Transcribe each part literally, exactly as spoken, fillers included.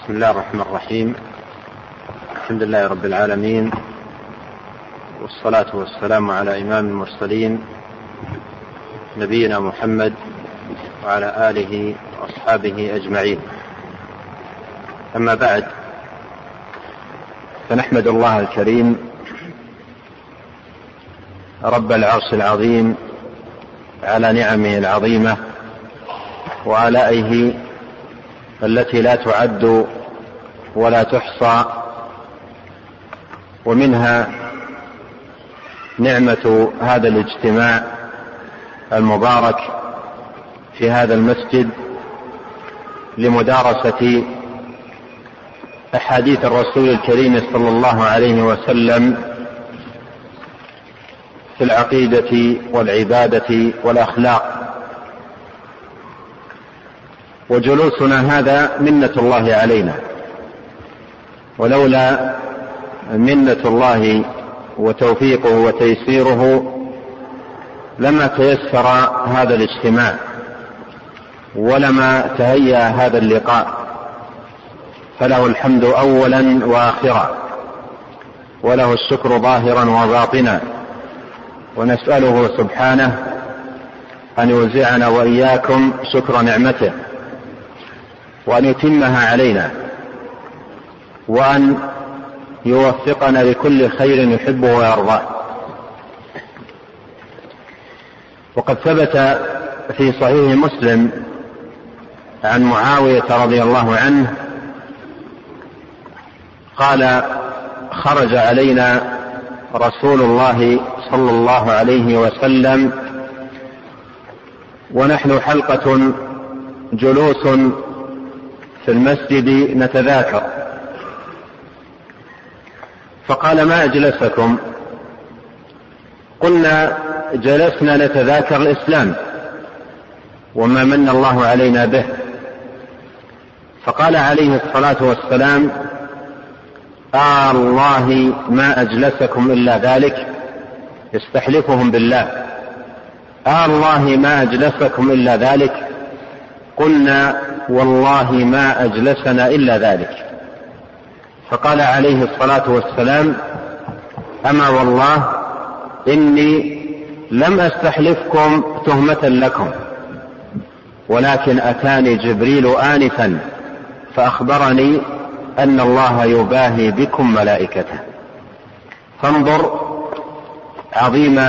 بسم الله الرحمن الرحيم. الحمد لله رب العالمين، والصلاة والسلام على إمام المرسلين نبينا محمد وعلى آله وأصحابه أجمعين. أما بعد، فنحمد الله الكريم رب العرش العظيم على نعمه العظيمة وآلائه التي لا تعد ولا تحصى، ومنها نعمة هذا الاجتماع المبارك في هذا المسجد لمدارسة أحاديث الرسول الكريم صلى الله عليه وسلم في العقيدة والعبادة والأخلاق. وجلوسنا هذا منة الله علينا، ولولا منة الله وتوفيقه وتيسيره لما تيسر هذا الاجتماع ولما تهيأ هذا اللقاء، فله الحمد أولا وآخرا، وله الشكر ظاهرا وباطنا، ونسأله سبحانه أن يوزعنا وإياكم شكر نعمته، وأن يتمها علينا، وأن يوفقنا لكل خير يحبه ويرضاه. وقد ثبت في صحيح مسلم عن معاوية رضي الله عنه قال: خرج علينا رسول الله صلى الله عليه وسلم ونحن حلقة جلوس في المسجد نتذاكر، فقال: ما أجلسكم؟ قلنا: جلسنا نتذاكر الإسلام وما من الله علينا به. فقال عليه الصلاة والسلام: آه الله ما أجلسكم إلا ذلك. يستحلفهم بالله: آه الله ما أجلسكم إلا ذلك. قلنا: والله ما أجلسنا إلا ذلك. فقال عليه الصلاة والسلام: أما والله إني لم أستحلفكم تهمة لكم، ولكن أتاني جبريل آنفا فأخبرني أن الله يباهي بكم ملائكته. فانظر عظيم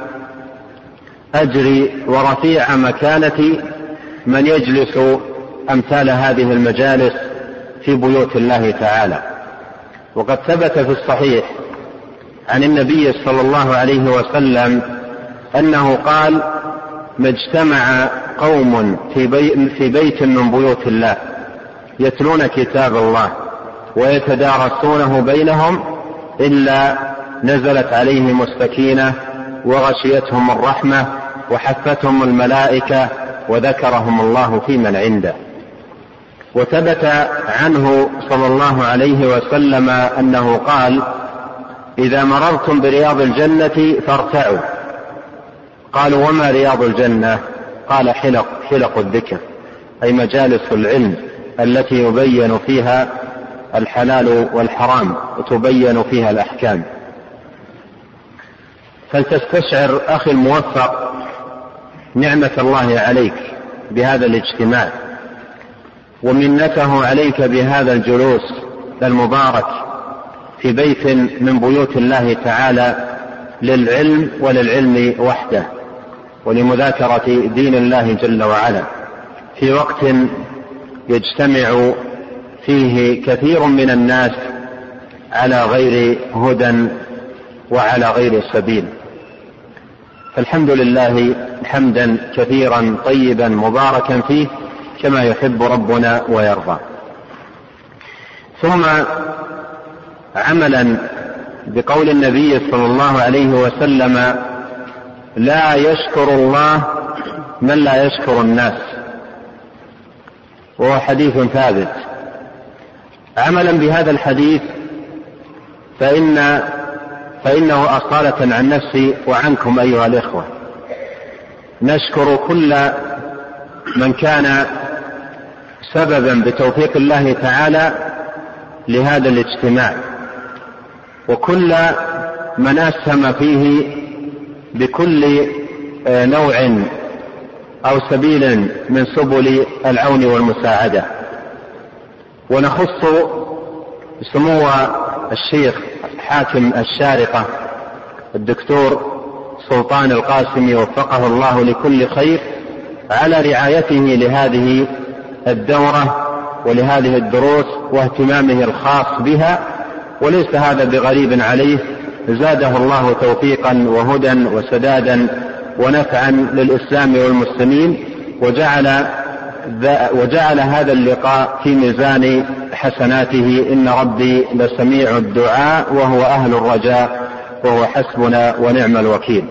أجر ورفيع مكانة من يجلس أمثال هذه المجالس في بيوت الله تعالى. وقد ثبت في الصحيح عن النبي صلى الله عليه وسلم أنه قال: ما اجتمع قوم في, بي في بيت من بيوت الله يتلون كتاب الله ويتدارسونه بينهم إلا نزلت عليهم السكينة وغشيتهم الرحمة وحفتهم الملائكة وذكرهم الله في من عنده. وثبت عنه صلى الله عليه وسلم أنه قال: إذا مررتم برياض الجنة فارتعوا. قالوا: وما رياض الجنة؟ قال: حلق, حلق الذكر، أي مجالس العلم التي يبين فيها الحلال والحرام وتبين فيها الأحكام. فلتستشعر أخي الموفق نعمة الله عليك بهذا الاجتماع، ومنته عليك بهذا الجلوس المبارك في بيت من بيوت الله تعالى للعلم وللعلم وحده، ولمذاكرة دين الله جل وعلا، في وقت يجتمع فيه كثير من الناس على غير هدى وعلى غير سبيل. فالحمد لله حمدا كثيرا طيبا مباركا فيه كما يحب ربنا ويرضى. ثم عملا بقول النبي صلى الله عليه وسلم: لا يشكر الله من لا يشكر الناس، وهو حديث ثابت. عملا بهذا الحديث فإن فإنه أصالة عن نفسي وعنكم أيها الإخوة نشكر كل من كان سببا بتوفيق الله تعالى لهذا الاجتماع، وكل من أسهم فيه بكل نوع أو سبيل من سبل العون والمساعدة. ونخص سمو الشيخ حاكم الشارقة الدكتور سلطان القاسمي وفقه الله لكل خير على رعايته لهذه الدورة ولهذه الدروس واهتمامه الخاص بها، وليس هذا بغريب عليه، زاده الله توفيقا وهدى وسدادا ونفعا للإسلام والمسلمين، وجعل, وجعل هذا اللقاء في ميزان حسناته. إن ربي لسميع الدعاء وهو أهل الرجاء وهو حسبنا ونعم الوكيل.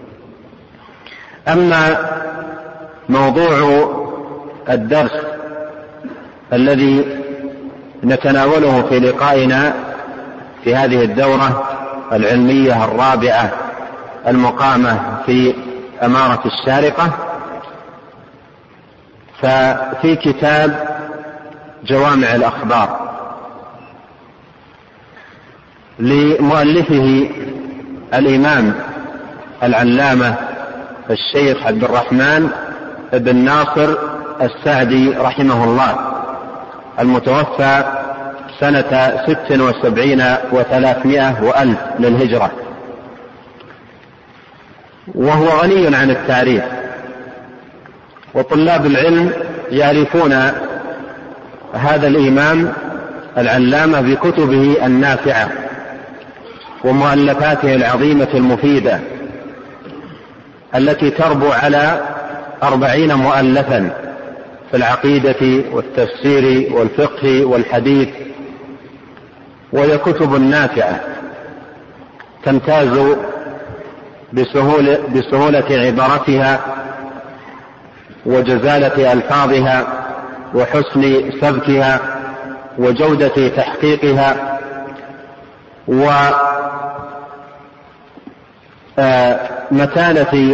أما موضوع الدرس الذي نتناوله في لقائنا في هذه الدورة العلمية الرابعة المقامة في أمارة الشارقة، ففي كتاب جوامع الأخبار لمؤلفه الإمام العلامة الشيخ عبد الرحمن بن ناصر السعدي رحمه الله، المتوفى سنة ست وسبعين وثلاثمائة وألف للهجرة، وهو غني عن التعريف، وطلاب العلم يعرفون هذا الإمام العلامة بكتبه النافعة ومؤلفاته العظيمة المفيدة التي تربو على أربعين مؤلفا في العقيدة والتفسير والفقه والحديث، وهي كتب نافعة تمتاز بسهولة, بسهولة عبارتها وجزالة ألفاظها وحسن سبكها وجودة تحقيقها ومتانة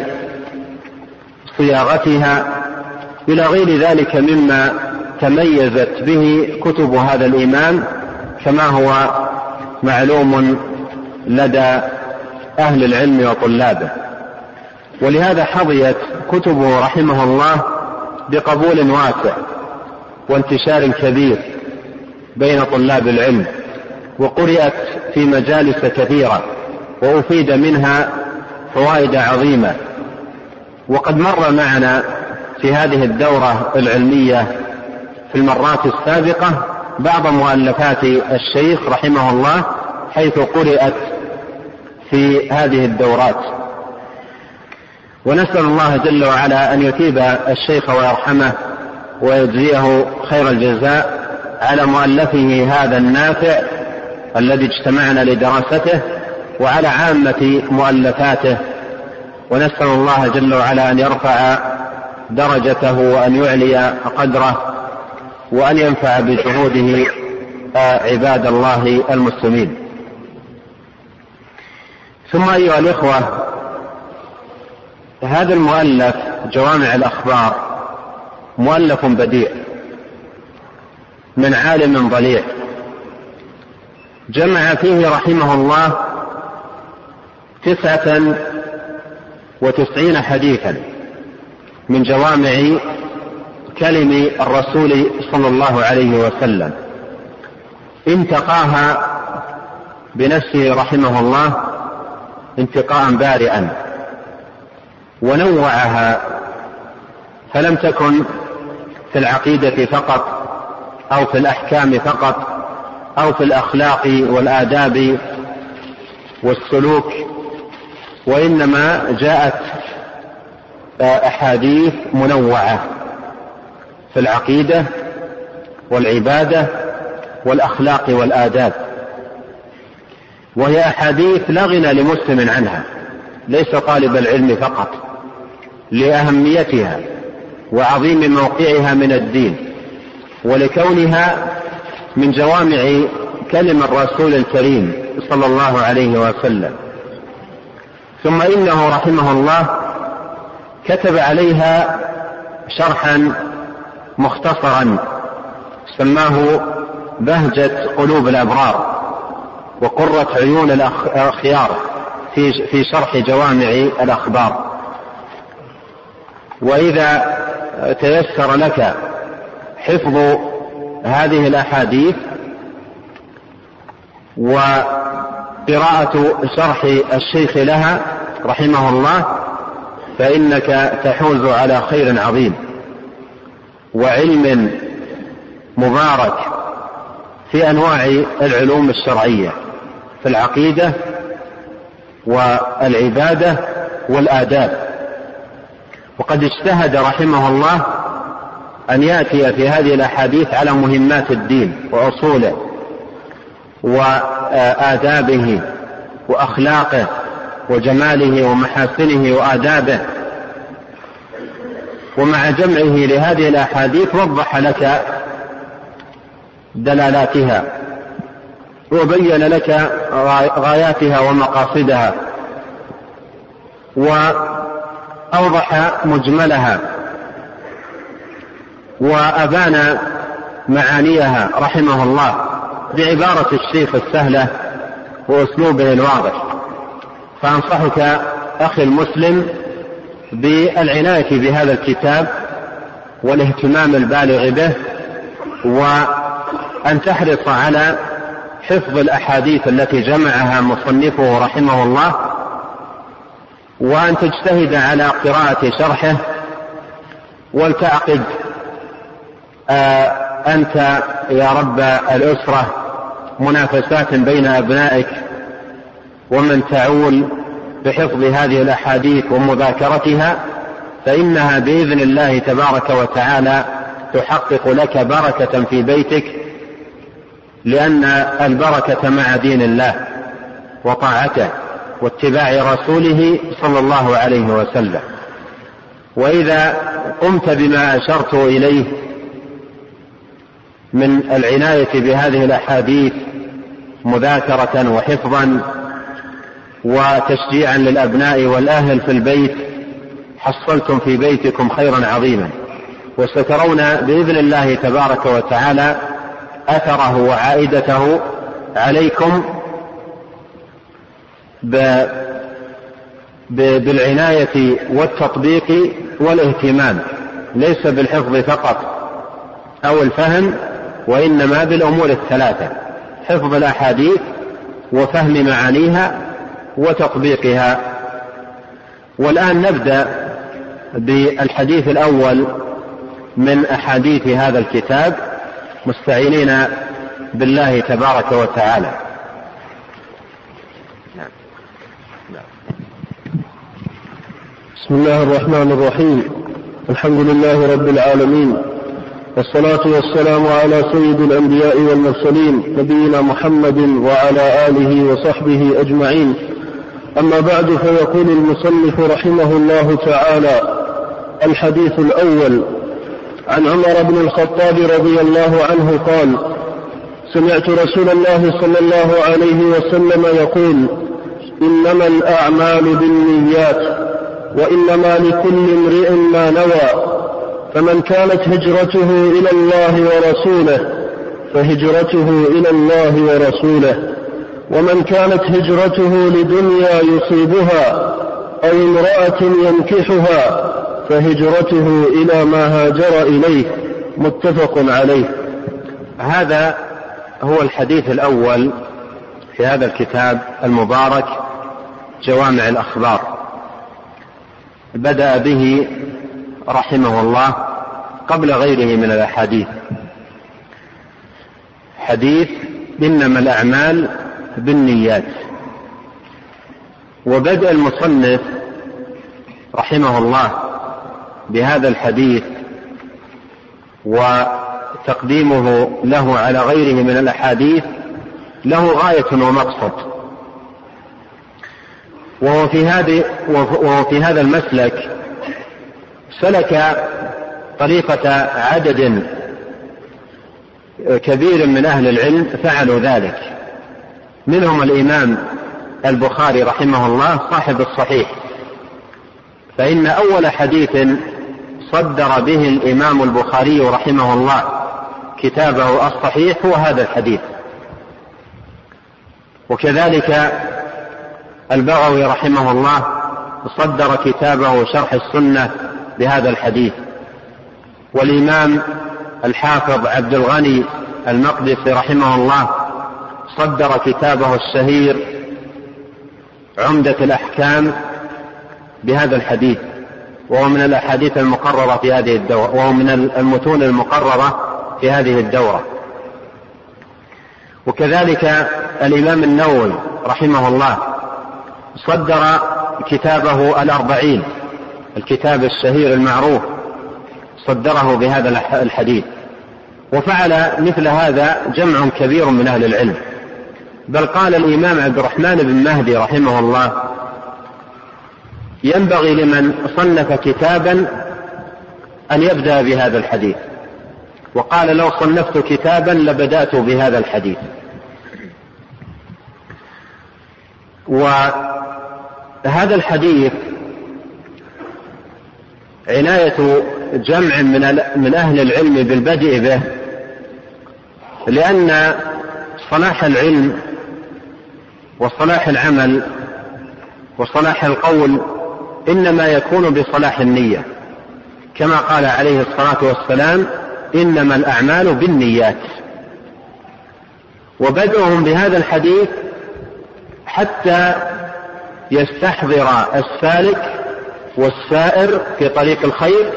صياغتها إلى غير ذلك مما تميزت به كتب هذا الإمام، كما هو معلوم لدى أهل العلم وطلابه. ولهذا حظيت كتبه رحمه الله بقبول واسع وانتشار كبير بين طلاب العلم، وقرأت في مجالس كثيرة وأفيد منها فوائد عظيمة. وقد مر معنا في هذه الدورة العلمية في المرات السابقة بعض مؤلفات الشيخ رحمه الله حيث قرأت في هذه الدورات، ونسأل الله جل وعلا أن يثيب الشيخ ويرحمه ويجزيه خير الجزاء على مؤلفه هذا النافع الذي اجتمعنا لدراسته، وعلى عامة مؤلفاته، ونسأل الله جل وعلا أن يرفع درجته وأن يعلي قدره وأن ينفع بجهوده عباد الله المسلمين. ثم أيها الإخوة، هذا المؤلف جوامع الأخبار مؤلف بديع من عالم ضليع، جمع فيه رحمه الله تسعة وتسعين حديثا من جوامع كلم الرسول صلى الله عليه وسلم، انتقاها بنفسه رحمه الله انتقاء بارئا، ونوعها، فلم تكن في العقيدة فقط أو في الأحكام فقط أو في الأخلاق والآداب والسلوك، وإنما جاءت أحاديث منوعة في العقيدة والعبادة والأخلاق والآداب، وهي أحاديث لا غنى لمسلم عنها، ليس طالب العلم فقط، لأهميتها وعظيم موقعها من الدين، ولكونها من جوامع كلم الرسول الكريم صلى الله عليه وسلم. ثم إنه رحمه الله كتب عليها شرحا مختصرا سماه بهجة قلوب الأبرار وقرة عيون الأخيار في شرح جوامع الأخبار. وإذا تيسر لك حفظ هذه الأحاديث وقراءة شرح الشيخ لها رحمه الله فإنك تحوز على خير عظيم وعلم مبارك في أنواع العلوم الشرعية في العقيدة والعبادة والآداب. وقد اجتهد رحمه الله أن يأتي في هذه الأحاديث على مهمات الدين وأصوله وآدابه وأخلاقه وجماله ومحاسنه وآدابه. ومع جمعه لهذه الأحاديث وضح لك دلالاتها وبين لك غاياتها ومقاصدها وأوضح مجملها وأبان معانيها رحمه الله بعبارة الشيخ السهلة وأسلوبه الواضح. فأنصحك أخي المسلم بالعناية بهذا الكتاب والاهتمام البالغ به، وأن تحرص على حفظ الأحاديث التي جمعها مصنفه رحمه الله، وأن تجتهد على قراءة شرحه، ولتعقد آه أنت يا رب الأسرة منافسات بين أبنائك ومن تعول بحفظ هذه الأحاديث ومذاكرتها، فإنها بإذن الله تبارك وتعالى تحقق لك بركة في بيتك، لأن البركة مع دين الله وطاعته واتباع رسوله صلى الله عليه وسلم. وإذا قمت بما أشرت إليه من العناية بهذه الأحاديث مذاكرة وحفظا وتشجيعا للأبناء والأهل في البيت، حصلتم في بيتكم خيرا عظيما، وسترون بإذن الله تبارك وتعالى أثره وعائدته عليكم بالعناية والتطبيق والاهتمام، ليس بالحفظ فقط أو الفهم، وإنما بالأمور الثلاثة: حفظ الأحاديث وفهم معانيها وتطبيقها. والآن نبدأ بالحديث الأول من أحاديث هذا الكتاب مستعينين بالله تبارك وتعالى. بسم الله الرحمن الرحيم. الحمد لله رب العالمين، والصلاة والسلام على سيد الأنبياء والمرسلين نبينا محمد وعلى آله وصحبه أجمعين. أما بعد، فيقول المصنف رحمه الله تعالى: الحديث الأول عن عمر بن الخطاب رضي الله عنه قال: سمعت رسول الله صلى الله عليه وسلم يقول: إنما الأعمال بالنيات وإنما لكل امرئ ما نوى، فمن كانت هجرته إلى الله ورسوله فهجرته إلى الله ورسوله، ومن كانت هجرته لدنيا يصيبها أو امرأة ينكحها فهجرته إلى ما هاجر إليه. متفق عليه. هذا هو الحديث الأول في هذا الكتاب المبارك جوامع الأخبار، بدأ به رحمه الله قبل غيره من الأحاديث. حديث إنما الأعمال بالنيات. وبدأ المصنف رحمه الله بهذا الحديث وتقديمه له على غيره من الأحاديث له غاية ومقصد، وهو في هذه وهو في هذا المسلك سلك طريقة عدد كبير من أهل العلم فعلوا ذلك، منهم الإمام البخاري رحمه الله صاحب الصحيح، فإن أول حديث صدر به الإمام البخاري رحمه الله كتابه الصحيح هو هذا الحديث. وكذلك البغوي رحمه الله صدر كتابه شرح السنة بهذا الحديث، والإمام الحافظ عبد الغني المقدسي رحمه الله صدر كتابه الشهير عمدة الأحكام بهذا الحديث، وهو من الأحاديث المقررة في هذه الدورة، وهو من المتون المقررة في هذه الدورة. وكذلك الإمام النووي رحمه الله صدر كتابه الأربعين، الكتاب الشهير المعروف، صدره بهذا الحديث. وفعل مثل هذا جمع كبير من أهل العلم، بل قال الإمام عبد الرحمن بن مهدي رحمه الله: ينبغي لمن صنف كتابا أن يبدأ بهذا الحديث، وقال: لو صنفت كتابا لبدأت بهذا الحديث. وهذا الحديث عناية جمع من أهل العلم بالبدء به، لأن صلاح العلم وصلاح العمل وصلاح القول إنما يكون بصلاح النية، كما قال عليه الصلاة والسلام: إنما الأعمال بالنيات. وبدأهم بهذا الحديث حتى يستحضر السالك والسائر في طريق الخير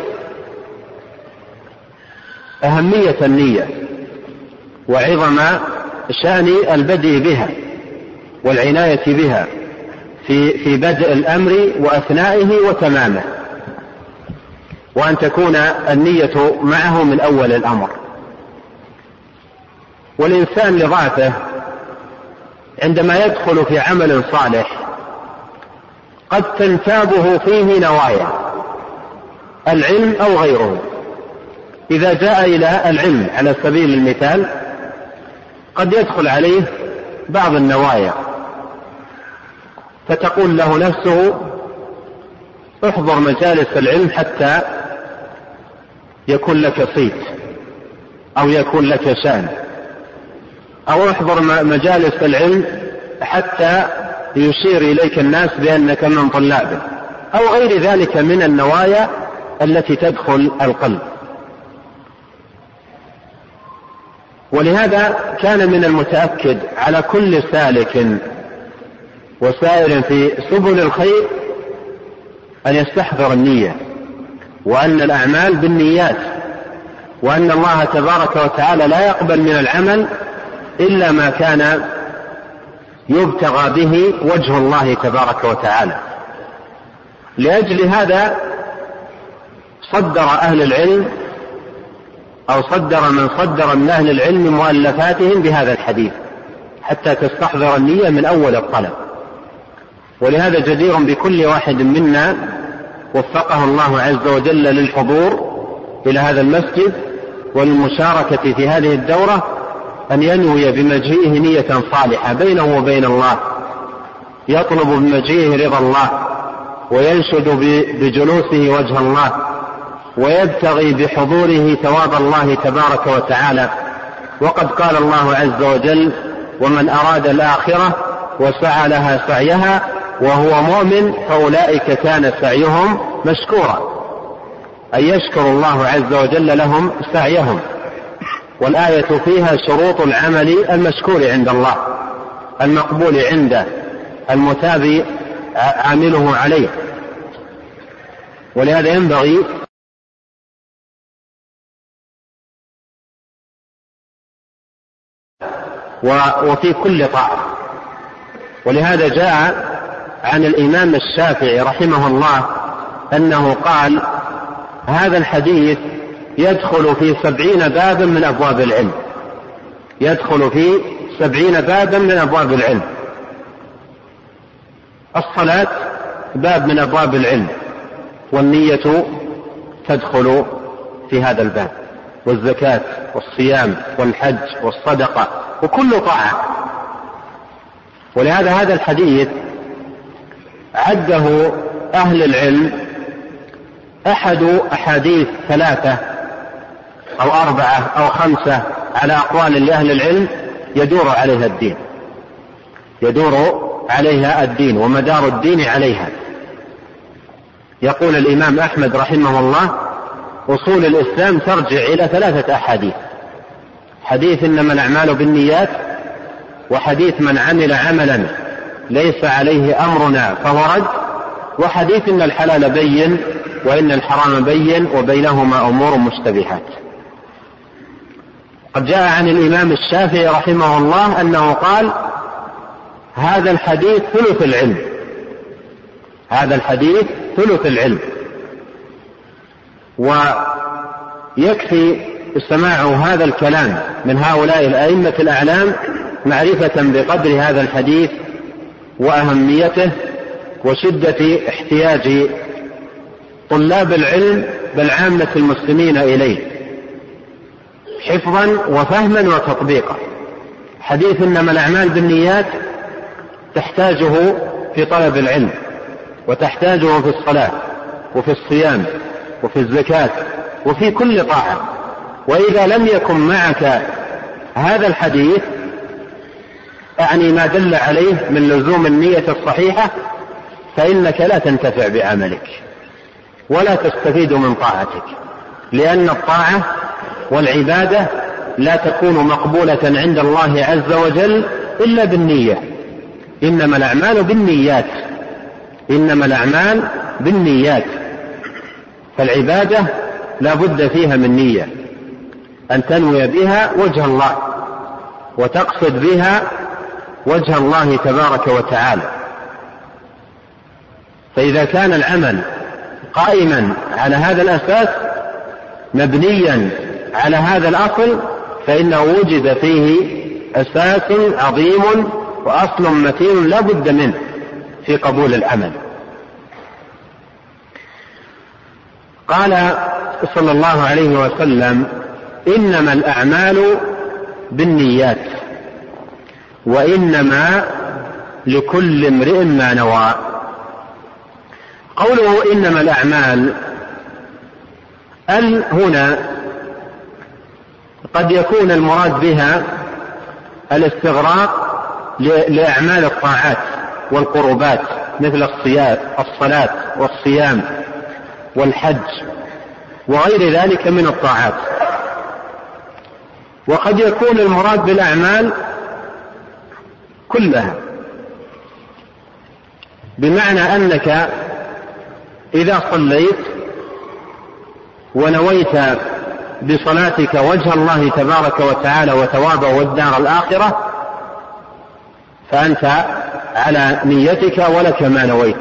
أهمية النية وعظم شأن البدء بها والعناية بها في في بدء الأمر وأثنائه وتمامه، وأن تكون النية معه من أول الأمر. والإنسان لضعفه عندما يدخل في عمل صالح قد تنتابه فيه نوايا العلم أو غيره. إذا جاء إلى العلم على سبيل المثال قد يدخل عليه بعض النوايا، فتقول له نفسه: احضر مجالس العلم حتى يكون لك صيت أو يكون لك شأن، أو احضر مجالس العلم حتى يشير إليك الناس بأنك من طلابه، أو غير ذلك من النوايا التي تدخل القلب. ولهذا كان من المتأكد على كل سالك وسائر في سبل الخير أن يستحضر النية، وأن الأعمال بالنيات، وأن الله تبارك وتعالى لا يقبل من العمل إلا ما كان يبتغى به وجه الله تبارك وتعالى. لأجل هذا صدر أهل العلم أو صدر من صدر من أهل العلم مؤلفاتهم بهذا الحديث حتى تستحضر النية من أول الطلب. ولهذا جدير بكل واحد منا وفقه الله عز وجل للحضور إلى هذا المسجد وللمشاركة في هذه الدورة أن ينوي بمجيئه نية صالحة بينه وبين الله، يطلب بمجيئه رضا الله، وينشد بجلوسه وجه الله، ويبتغي بحضوره ثواب الله تبارك وتعالى. وقد قال الله عز وجل: ومن أراد الآخرة وسعى لها سعيها وهو مؤمن فأولئك كان سعيهم مشكورا، أي يشكر الله عز وجل لهم سعيهم. والآية فيها شروط العمل المشكور عند الله المقبول عنده المتابع عامله عليه. ولهذا ينبغي وفي كل طاعة. ولهذا جاء عن الإمام الشافعي رحمه الله أنه قال: هذا الحديث يدخل في سبعين بابا من أبواب العلم، يدخل في سبعين بابا من أبواب العلم. الصلاة باب من أبواب العلم، والنية تدخل في هذا الباب، والزكاة والصيام والحج والصدقة وكل طاعة. ولهذا هذا الحديث عده أهل العلم أحد أحاديث ثلاثة أو أربعة أو خمسة على أقوال لأهل العلم يدور عليها الدين، يدور عليها الدين ومدار الدين عليها. يقول الإمام أحمد رحمه الله: أصول الإسلام ترجع إلى ثلاثة أحاديث: حديث إنما الأعمال بالنيات، وحديث من عمل عملا ليس عليه أمرنا فهو رد، وحديث إن الحلال بين وإن الحرام بين وبينهما أمور مشتبهات. قد جاء عن الإمام الشافعي رحمه الله أنه قال: هذا الحديث ثلث العلم، هذا الحديث ثلث العلم. ويكفي سماع هذا الكلام من هؤلاء الأئمة الأعلام معرفة بقدر هذا الحديث وأهميته وشدة احتياج طلاب العلم بل عامة المسلمين إليه حفظا وفهما وتطبيقا. حديث إنما الأعمال بالنيات تحتاجه في طلب العلم، وتحتاجه في الصلاة وفي الصيام وفي الزكاة وفي كل طاعة. وإذا لم يكن معك هذا الحديث أعني ما دل عليه من لزوم النية الصحيحة فإنك لا تنتفع بعملك ولا تستفيد من طاعتك، لأن الطاعة والعبادة لا تكون مقبولة عند الله عز وجل إلا بالنية. إنما الأعمال بالنيات، إنما الأعمال بالنيات. فالعبادة لا بد فيها من نية، أن تنوي بها وجه الله وتقصد بها وجه الله تبارك وتعالى. فإذا كان العمل قائما على هذا الأساس مبنيا على هذا الأصل فإنه وجد فيه أساس عظيم وأصل متين لا بد منه في قبول العمل. قال صلى الله عليه وسلم: إنما الأعمال بالنيات وإنما لكل امرئ ما نوى. قوله إنما الأعمال ال هنا قد يكون المراد بها الاستغراق لأعمال الطاعات والقربات مثل الصلاة والصيام والحج وغير ذلك من الطاعات. وقد يكون المراد بالأعمال كلها، بمعنى أنك إذا صليت ونويت بصلاتك وجه الله تبارك وتعالى وثوابه والدار الآخرة فأنت على نيتك ولك ما نويت،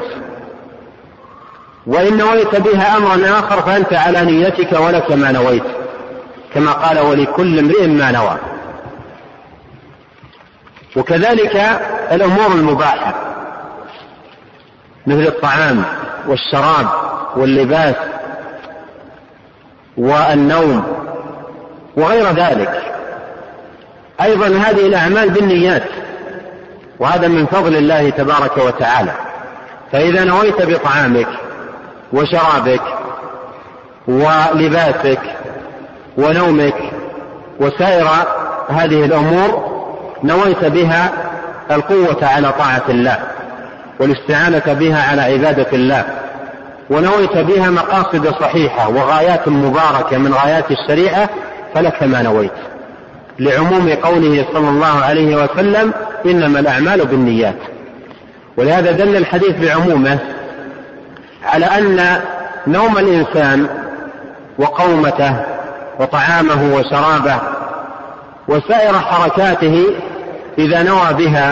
وإن نويت بها أمرا آخر فأنت على نيتك ولك ما نويت، كما قال: ولكل امرئ ما نوى. وكذلك الأمور المباحة مثل الطعام والشراب واللباس والنوم وغير ذلك، أيضا هذه الأعمال بالنيات، وهذا من فضل الله تبارك وتعالى. فإذا نويت بطعامك وشرابك ولباسك ونومك وسائر هذه الأمور نويت بها القوة على طاعة الله والاستعانة بها على عبادة الله، ونويت بها مقاصد صحيحة وغايات مباركة من غايات الشريعة، فلك ما نويت، لعموم قوله صلى الله عليه وسلم: إنما الأعمال بالنيات. ولهذا دل الحديث بعمومه على أن نوم الإنسان وقومته وطعامه وشرابه وسائر حركاته إذا نوى بها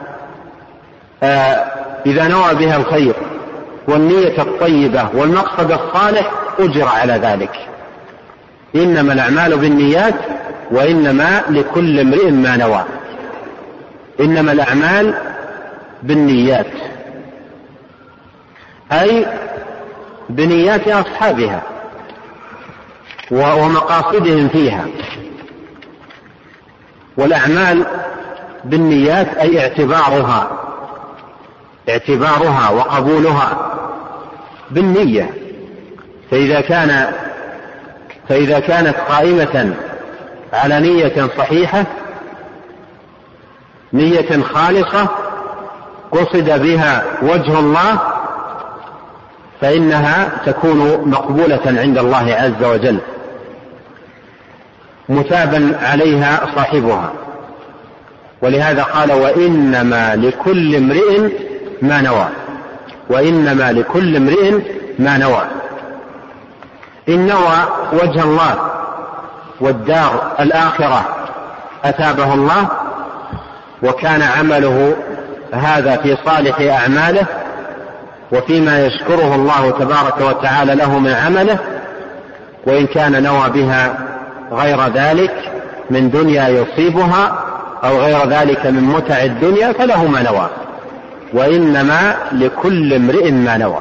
آه إذا نوى بها الخير والنية الطيبة والمقصد الصالح أجر على ذلك. إنما الأعمال بالنيات وإنما لكل امرئ ما نوى. إنما الأعمال بالنيات أي بنيات أصحابها ومقاصدهم فيها. والأعمال بالنيات أي اعتبارها اعتبارها وقبولها بالنية. فإذا كان فإذا كانت قائمة على نية صحيحة، نية خالصة قصد بها وجه الله، فإنها تكون مقبولة عند الله عز وجل، مثابا عليها صاحبها. ولهذا قال: وإنما لكل امرئ ما نوى. وإنما لكل امرئ ما نوى. إن نوى وجه الله والدار الآخرة أثابه الله، وكان عمله هذا في صالح أعماله وفيما يشكره الله تبارك وتعالى له من عمله، وإن كان نوى بها غير ذلك من دنيا يصيبها أو غير ذلك من متع الدنيا فله ما نوى. وإنما لكل امرئ ما نوى.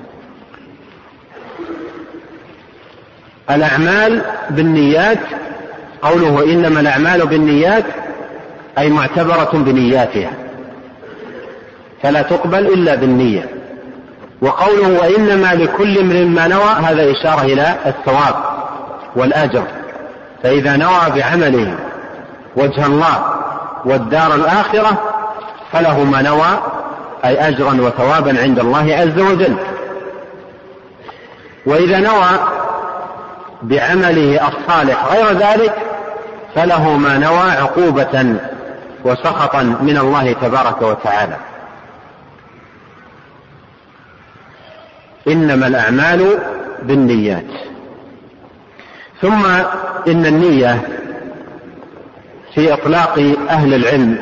الأعمال بالنيات، قوله إنما الأعمال بالنيات أي معتبرة بنياتها، فلا تقبل إلا بالنية. وقوله وإنما لكل امرئ ما نوى هذا إشارة إلى الثواب والأجر، فإذا نوى بعمله وجه الله والدار الآخرة فله ما نوى، أي أجرا وثوابا عند الله عز وجل. وإذا نوى بعمله الصالح غير ذلك فله ما نوى عقوبة وسخطا من الله تبارك وتعالى. إنما الأعمال بالنيات. ثم إن النية في إطلاق أهل العلم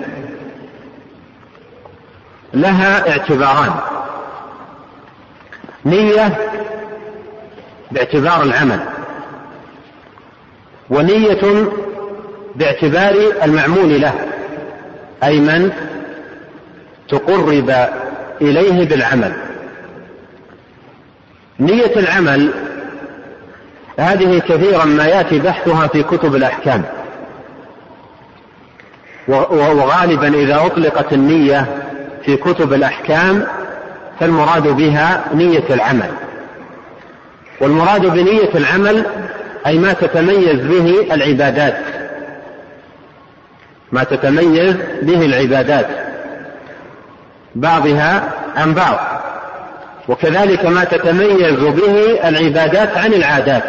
لها اعتباران: نية باعتبار العمل، ونية باعتبار المعمول له، أي من تقرب إليه بالعمل. نية العمل هذه كثيرا ما يأتي بحثها في كتب الأحكام، وغالبا إذا أطلقت النية في كتب الأحكام فالمراد بها نية العمل. والمراد بنية العمل أي ما تتميز به العبادات، ما تتميز به العبادات بعضها عن بعض، وكذلك ما تتميز به العبادات عن العادات،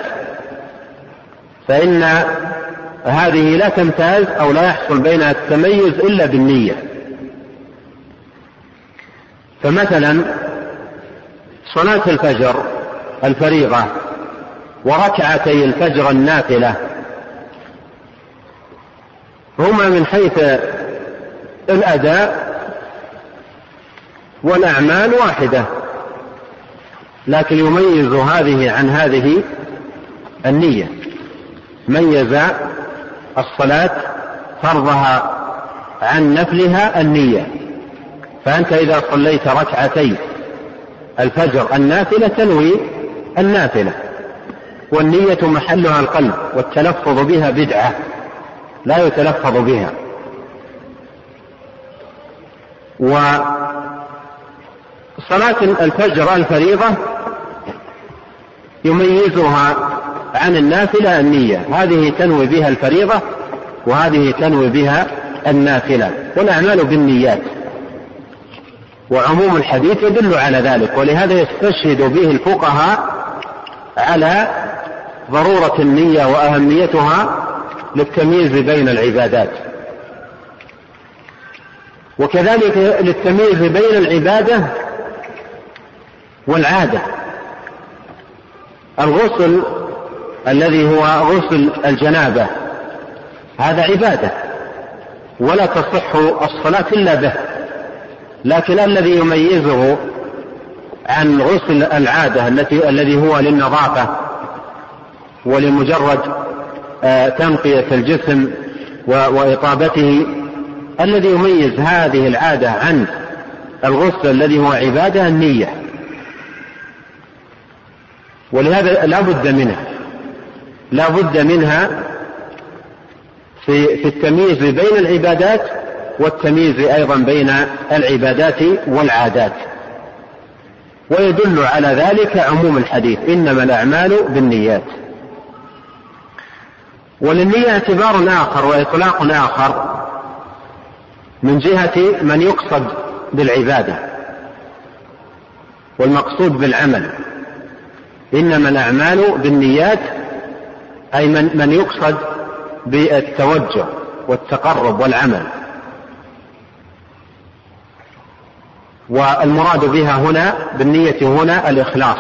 فإن هذه لا تمتاز أو لا يحصل بينها التميز إلا بالنية. فمثلا صلاة الفجر الفريضة وركعتي الفجر النافلة هما من حيث الأداء والأعمال واحدة، لكن يميز هذه عن هذه النية. ميز الصلاة فرضها عن نفلها النية، فأنت إذا صليت ركعتي الفجر النافلة تنوي النافلة، والنية محلها القلب، والتلفظ بها بدعة لا يتلفظ بها. وصلاة الفجر الفريضة يميزها عن النافلة النية، هذه تنوي بها الفريضة وهذه تنوي بها النافلة، والأعمال بالنيات. وعموم الحديث يدل على ذلك، ولهذا يستشهد به الفقهاء على ضرورة النية وأهميتها للتمييز بين العبادات، وكذلك للتمييز بين العبادة والعادة. الغسل الذي هو غسل الجنابة هذا عبادة ولا تصح الصلاة إلا به، لكن الذي يميزه عن غسل العادة التي الذي هو للنظافة ولمجرد تنقية الجسم وإطابته، الذي يميز هذه العادة عن الغسل الذي هو عبادة النية. ولهذا لا بد منها لا بد منها في, في التمييز بين العبادات والتمييز أيضا بين العبادات والعادات. ويدل على ذلك عموم الحديث: إنما الأعمال بالنيات. وللنية اعتبار آخر وإطلاق آخر من جهة من يقصد بالعبادة والمقصود بالعمل. إنما الأعمال بالنيات، أي من, من يقصد بالتوجه والتقرب والعمل. والمراد بها هنا بالنية هنا الإخلاص،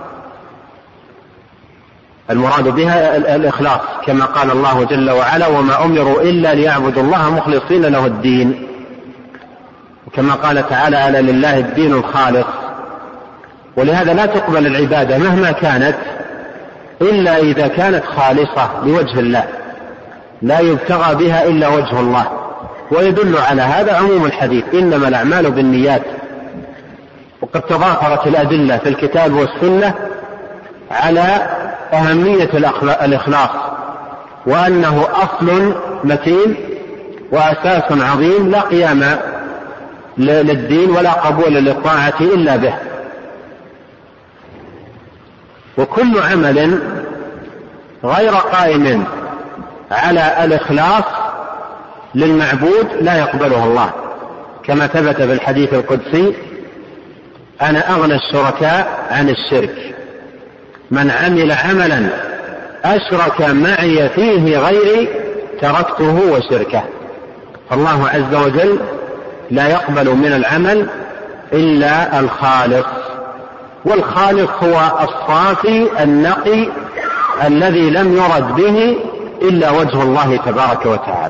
المراد بها الإخلاص كما قال الله جل وعلا: وما أمروا إلا ليعبدوا الله مخلصين له الدين. وكما قال تعالى: ألا لله الدين الخالص. ولهذا لا تقبل العبادة مهما كانت إلا إذا كانت خالصة لوجه الله، لا يبتغى بها إلا وجه الله. ويدل على هذا عموم الحديث: إنما الأعمال بالنيات. وقد تضافرت الأدلة في الكتاب والسنة على أهمية الإخلاص، وأنه أصل متين وأساس عظيم لا قيام للدين ولا قبول للطاعة إلا به. وكل عمل غير قائم على الإخلاص للمعبود لا يقبله الله، كما ثبت في الحديث القدسي: أنا أغنى الشركاء عن الشرك، من عمل عملا أشرك معي فيه غيري تركته وشركه. فالله عز وجل لا يقبل من العمل إلا الخالص، والخالص هو الصافي النقي الذي لم يرد به إلا وجه الله تبارك وتعالى.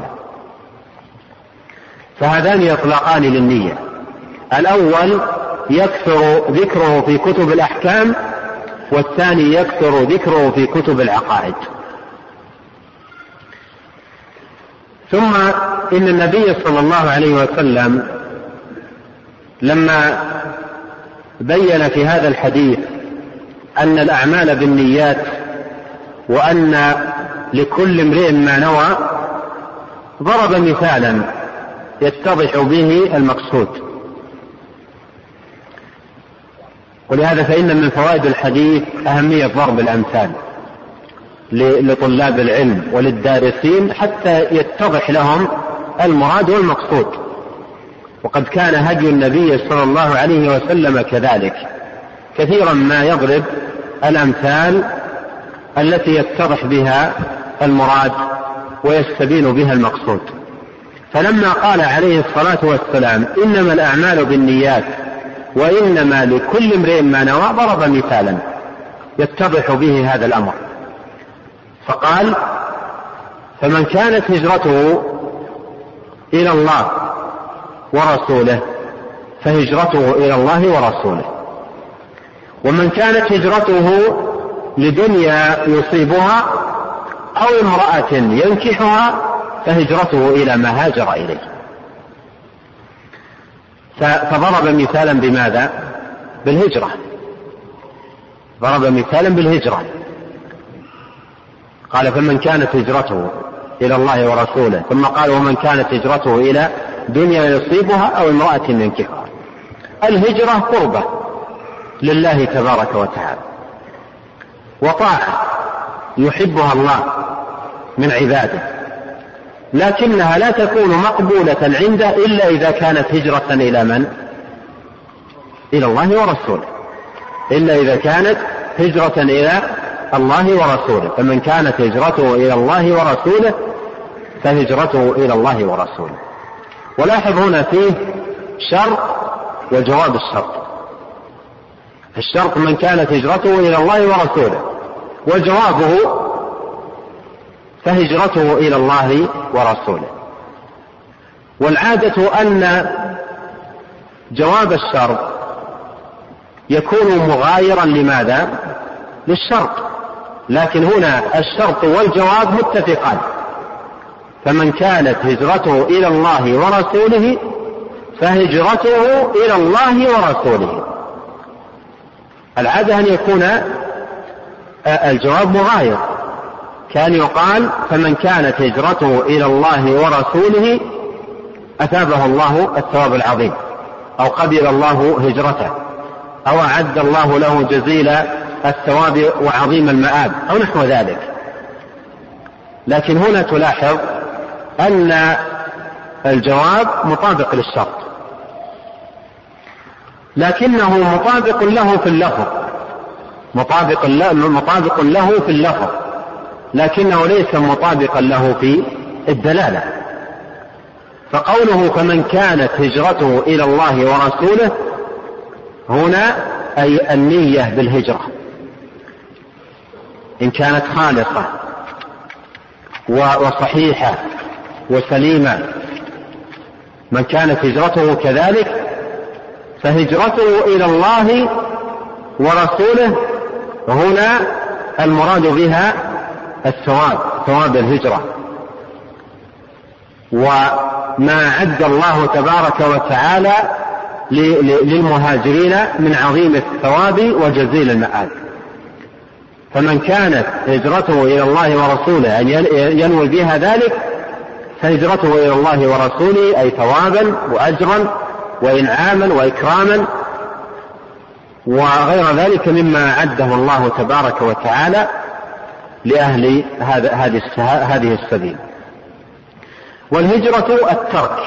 فهذان إطلاقان للنية: الأول يكثر ذكره في كتب الأحكام، والثاني يكثر ذكره في كتب العقائد. ثم إن النبي صلى الله عليه وسلم لما بين في هذا الحديث أن الأعمال بالنيات، وأن لكل امرئ ما نوى، ضرب مثالا يتضح به المقصود. ولهذا فإن من فوائد الحديث أهمية ضرب الأمثال لطلاب العلم وللدارسين حتى يتضح لهم المراد والمقصود. وقد كان هدي النبي صلى الله عليه وسلم كذلك، كثيرا ما يضرب الأمثال التي يتضح بها المراد ويستبين بها المقصود. فلما قال عليه الصلاة والسلام: إنما الأعمال بالنيات وإنما لكل امرئ ما نوى، ضرب مثالا يتضح به هذا الأمر، فقال: فمن كانت هجرته إلى الله ورسوله فهجرته إلى الله ورسوله، ومن كانت هجرته لدنيا يصيبها أو امرأة ينكحها فهجرته إلى ما هاجر إليه. فضرب مثالا بماذا؟ بالهجرة، ضرب مثالا بالهجرة. قال: فمن كانت هجرته إلى الله ورسوله، ثم قال: ومن كانت هجرته إلى دنيا يصيبها أو امرأة ينكحها. الهجرة قربة لله تبارك وتعالى، وطاعة يحبها الله من عباده، لكنها لا تكون مقبولة عنده إلا إذا كانت هجرة إلى من؟ إلى الله ورسوله، إلا إذا كانت هجرة إلى الله ورسوله. فمن كانت هجرته إلى الله ورسوله فهجرته إلى الله ورسوله. ولاحظ هنا فيه شرط وجواب الشرط. الشرط: من كانت هجرته إلى الله ورسوله، وجوابه: فهجرته إلى الله ورسوله. والعادة أن جواب الشرط يكون مغايرا لماذا؟ للشرط، لكن هنا الشرط والجواب متفقان. فمن كانت هجرته إلى الله ورسوله فهجرته إلى الله ورسوله. العادة أن يكون الجواب مغاير، كان يقال: فمن كانت هجرته إلى الله ورسوله أثابه الله الثواب العظيم، أو قبل الله هجرته، أو أعد الله له جزيل الثواب وعظيم المآب، أو نحو ذلك. لكن هنا تلاحظ أن الجواب مطابق للشرط، لكنه مطابق له في اللفظ، مطابق مطابق له في اللفظ، لكنه ليس مطابقا له في الدلالة. فقوله فمن كانت هجرته إلى الله ورسوله هنا أي النية بالهجرة، إن كانت خالصة وصحيحة وسليمة، من كانت هجرته كذلك فهجرته إلى الله ورسوله هنا المراد بها الثواب، ثواب الهجرة، وما عد الله تبارك وتعالى للمهاجرين من عظيم الثواب وجزيل المآل. فمن كانت هجرته إلى الله ورسوله أن ينوي بها ذلك فهجرته إلى الله ورسوله أي ثوابا وأجرا وإنعاما وإكراما وغير ذلك مما عده الله تبارك وتعالى لأهل هذه السبيل. والهجرة الترك،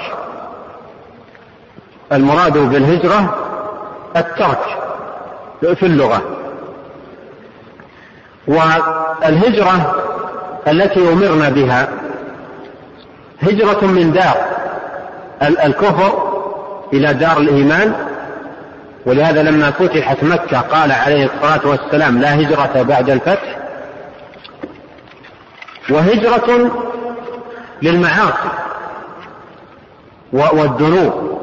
المراد بالهجرة الترك في اللغة. والهجرة التي أمرنا بها هجرة من دار الكفر إلى دار الإيمان، ولهذا لما فتحت مكة قال عليه الصلاة والسلام لا هجرة بعد الفتح. وهجرة للمعاصي والذنوب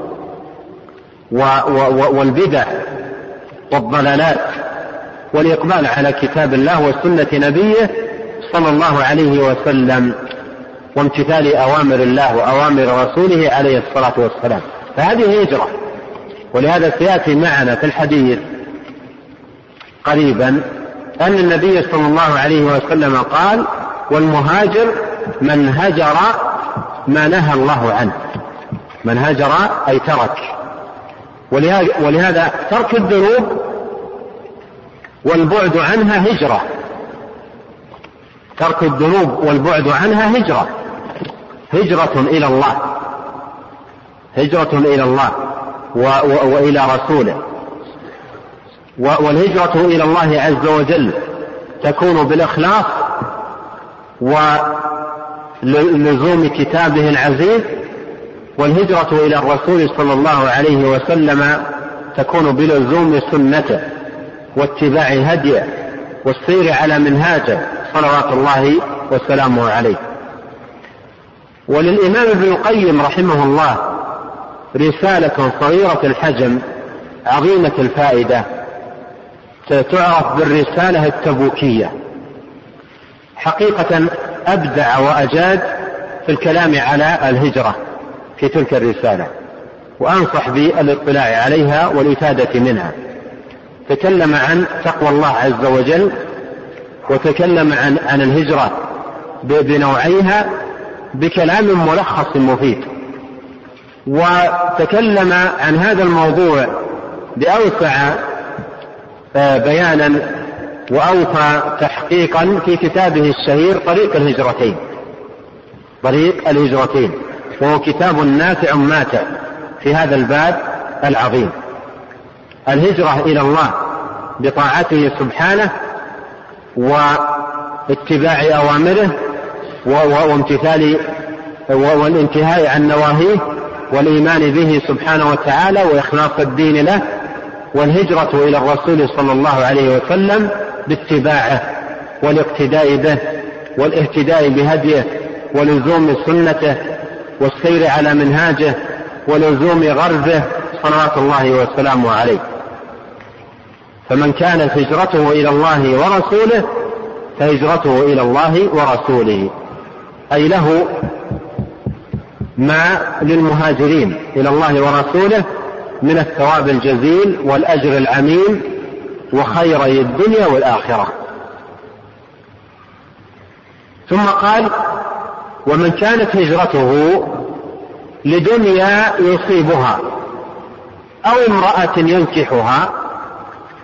والبدع والضلالات والإقبال على كتاب الله وسنة نبيه صلى الله عليه وسلم وامتثال أوامر الله وأوامر رسوله عليه الصلاة والسلام، فهذه هجرة. ولهذا سيأتي معنا في الحديث قريبا أن النبي صلى الله عليه وسلم قال والمهاجر من هجر ما نهى الله عنه، من هجر أي ترك. ولهذا ترك الذنوب والبعد عنها هجرة، ترك الذنوب والبعد عنها هجرة، هجرة إلى الله، هجرة إلى الله وإلى رسوله. والهجرة إلى الله عز وجل تكون بالإخلاص ولزوم كتابه العزيز، والهجرة إلى الرسول صلى الله عليه وسلم تكون بلزوم سنته واتباع هديه والسير على منهاجه صلوات الله وسلامه عليه. وللإمام ابن القيم رحمه الله رسالة صغيرة الحجم عظيمة الفائدة تعرف بالرسالة التبوكية. حقيقة أبدع وأجاد في الكلام على الهجرة في تلك الرسالة، وأنصح بالاطلاع عليها والإفادة منها. تكلم عن تقوى الله عز وجل، وتكلم عن, عن الهجرة بنوعيها بكلام ملخص مفيد، وتكلم عن هذا الموضوع بأوسع بيانا وأوفى تحقيقا في كتابه الشهير طريق الهجرتين، طريق الهجرتين، وهو كتاب نافع ماتع في هذا الباب العظيم. الهجرة إلى الله بطاعته سبحانه واتباع أوامره وامتثال والانتهاء عن نواهيه والإيمان به سبحانه وتعالى وإخلاص الدين له، والهجرة إلى الرسول صلى الله عليه وسلم باتباعه والاقتداء به والاهتداء بهديه ولزوم سنته والسير على منهاجه ولزوم غرزه صلوات الله وسلامه عليه. فمن كانت هجرته إلى الله ورسوله فهجرته إلى الله ورسوله، أي له ما للمهاجرين إلى الله ورسوله من الثواب الجزيل والأجر العميم وخيري الدنيا والآخرة. ثم قال ومن كانت هجرته لدنيا يصيبها أو امرأة ينكحها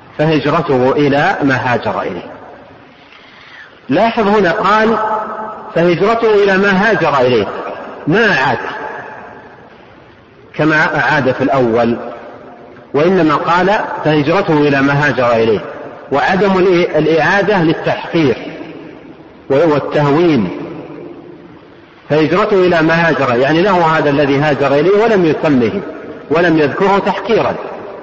فهجرته إلى ما هاجر إليه. لاحظ هنا قال فهجرته إلى ما هاجر إليه، ما عاد كما عاد في الأول، وإنما قال فهجرته إلى ما هاجر إليه، وعدم الإعادة للتحقير والتهوين. فهجرته إلى ما هاجر يعني له هذا الذي هاجر إليه ولم يسمه ولم يذكره تحقيرا،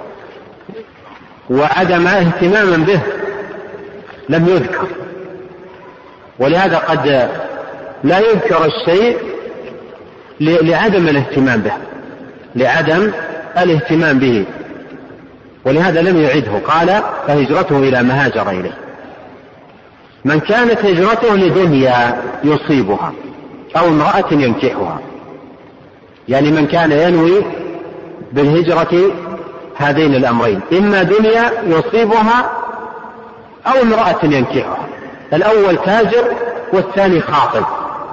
وعدم اهتماما به لم يذكر. ولهذا قد لا يذكر الشيء لعدم الاهتمام به لعدم الاهتمام به ولهذا لم يعده. قال فهجرته إلى ما هاجر إليه. من كانت هجرته لدنيا يصيبها أو امرأة ينكحها، يعني من كان ينوي بالهجرة هذين الأمرين، إما دنيا يصيبها أو امرأة ينكحها. الأول تاجر والثاني خاطب،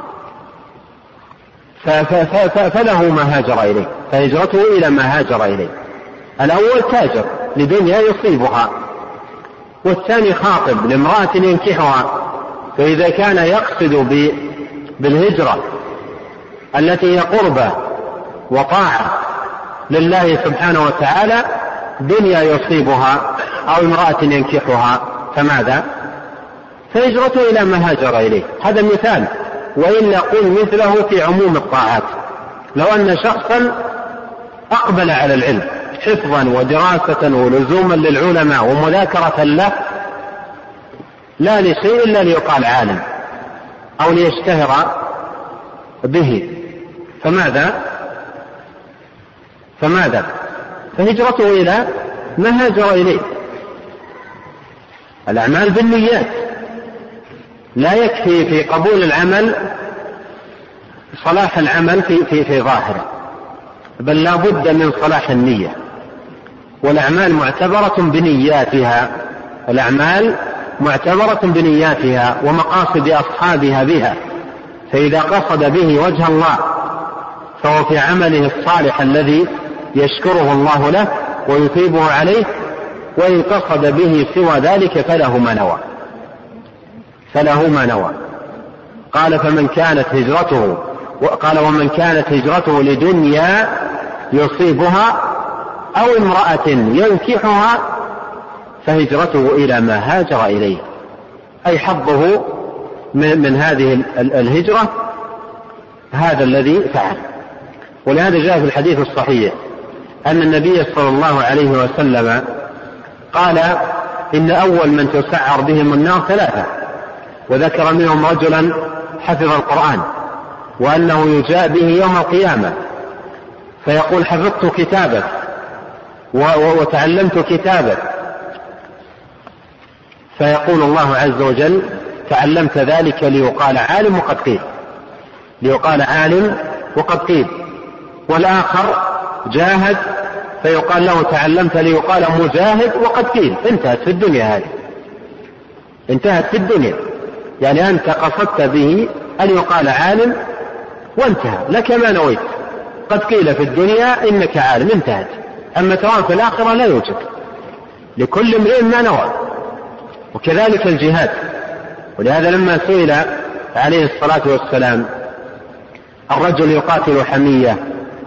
فله ما هاجر إليه، فهجرته إلى ما هاجر إليه. الأول تاجر لدنيا يصيبها، والثاني خاطب لامرأة ينكحها. فإذا كان يقصد بالهجرة التي هي قربة وطاعة لله سبحانه وتعالى دنيا يصيبها أو امرأة ينكحها، فماذا؟ فهجرته إلى ما هاجر إليه. هذا مثال، وإلا قل مثله في عموم الطاعات. لو أن شخصا أقبل على العلم حفظا ودراسة ولزوما للعلماء ومذاكرة له، لا لشيء إلا ليقال عالم أو ليشتهر به، فماذا فماذا فهجرته إلى ما هاجر إليه. الأعمال بالنيات، لا يكفي في قبول العمل صلاح العمل في, في, في ظاهره، بل لا بد من صلاح النية. والأعمال معتبرة بنياتها الأعمال معتبرة بنياتها ومقاصد أصحابها بها. فإذا قصد به وجه الله فهو في عمله الصالح الذي يشكره الله له ويثيبه عليه، وإن قصد به سوى ذلك فله ما نوى فله ما نوى قال فمن كانت هجرته قال ومن كانت هجرته لدنيا يصيبها أو امرأة ينكحها فهجرته إلى ما هاجر إليه، أي حظه من هذه الهجرة هذا الذي فعل. ولهذا جاء في الحديث الصحيح أن النبي صلى الله عليه وسلم قال إن أول من تسعر بهم النار ثلاثة، وذكر منهم رجلا حفظ القرآن وأنه يجاء به يوم القيامة فيقول حفظت كتابك وتعلمت كتابك، فيقول الله عز وجل تعلمت ذلك ليقال عالم وقد قيل ليقال عالم وقد قيل. والآخر جاهد فيقال له تعلمت ليقال مجاهد وقد قيل. انتهت في الدنيا هذه انتهت في الدنيا يعني أنت قصدت به أن يقال عالم وانتهى لك ما نويت، قد قيل في الدنيا إنك عالم انتهت. أما ثواب في الآخرة لا يوجد، لكل امرئ ما نوى. وكذلك الجهاد. ولهذا لما سئل عليه الصلاة والسلام الرجل يقاتل حمية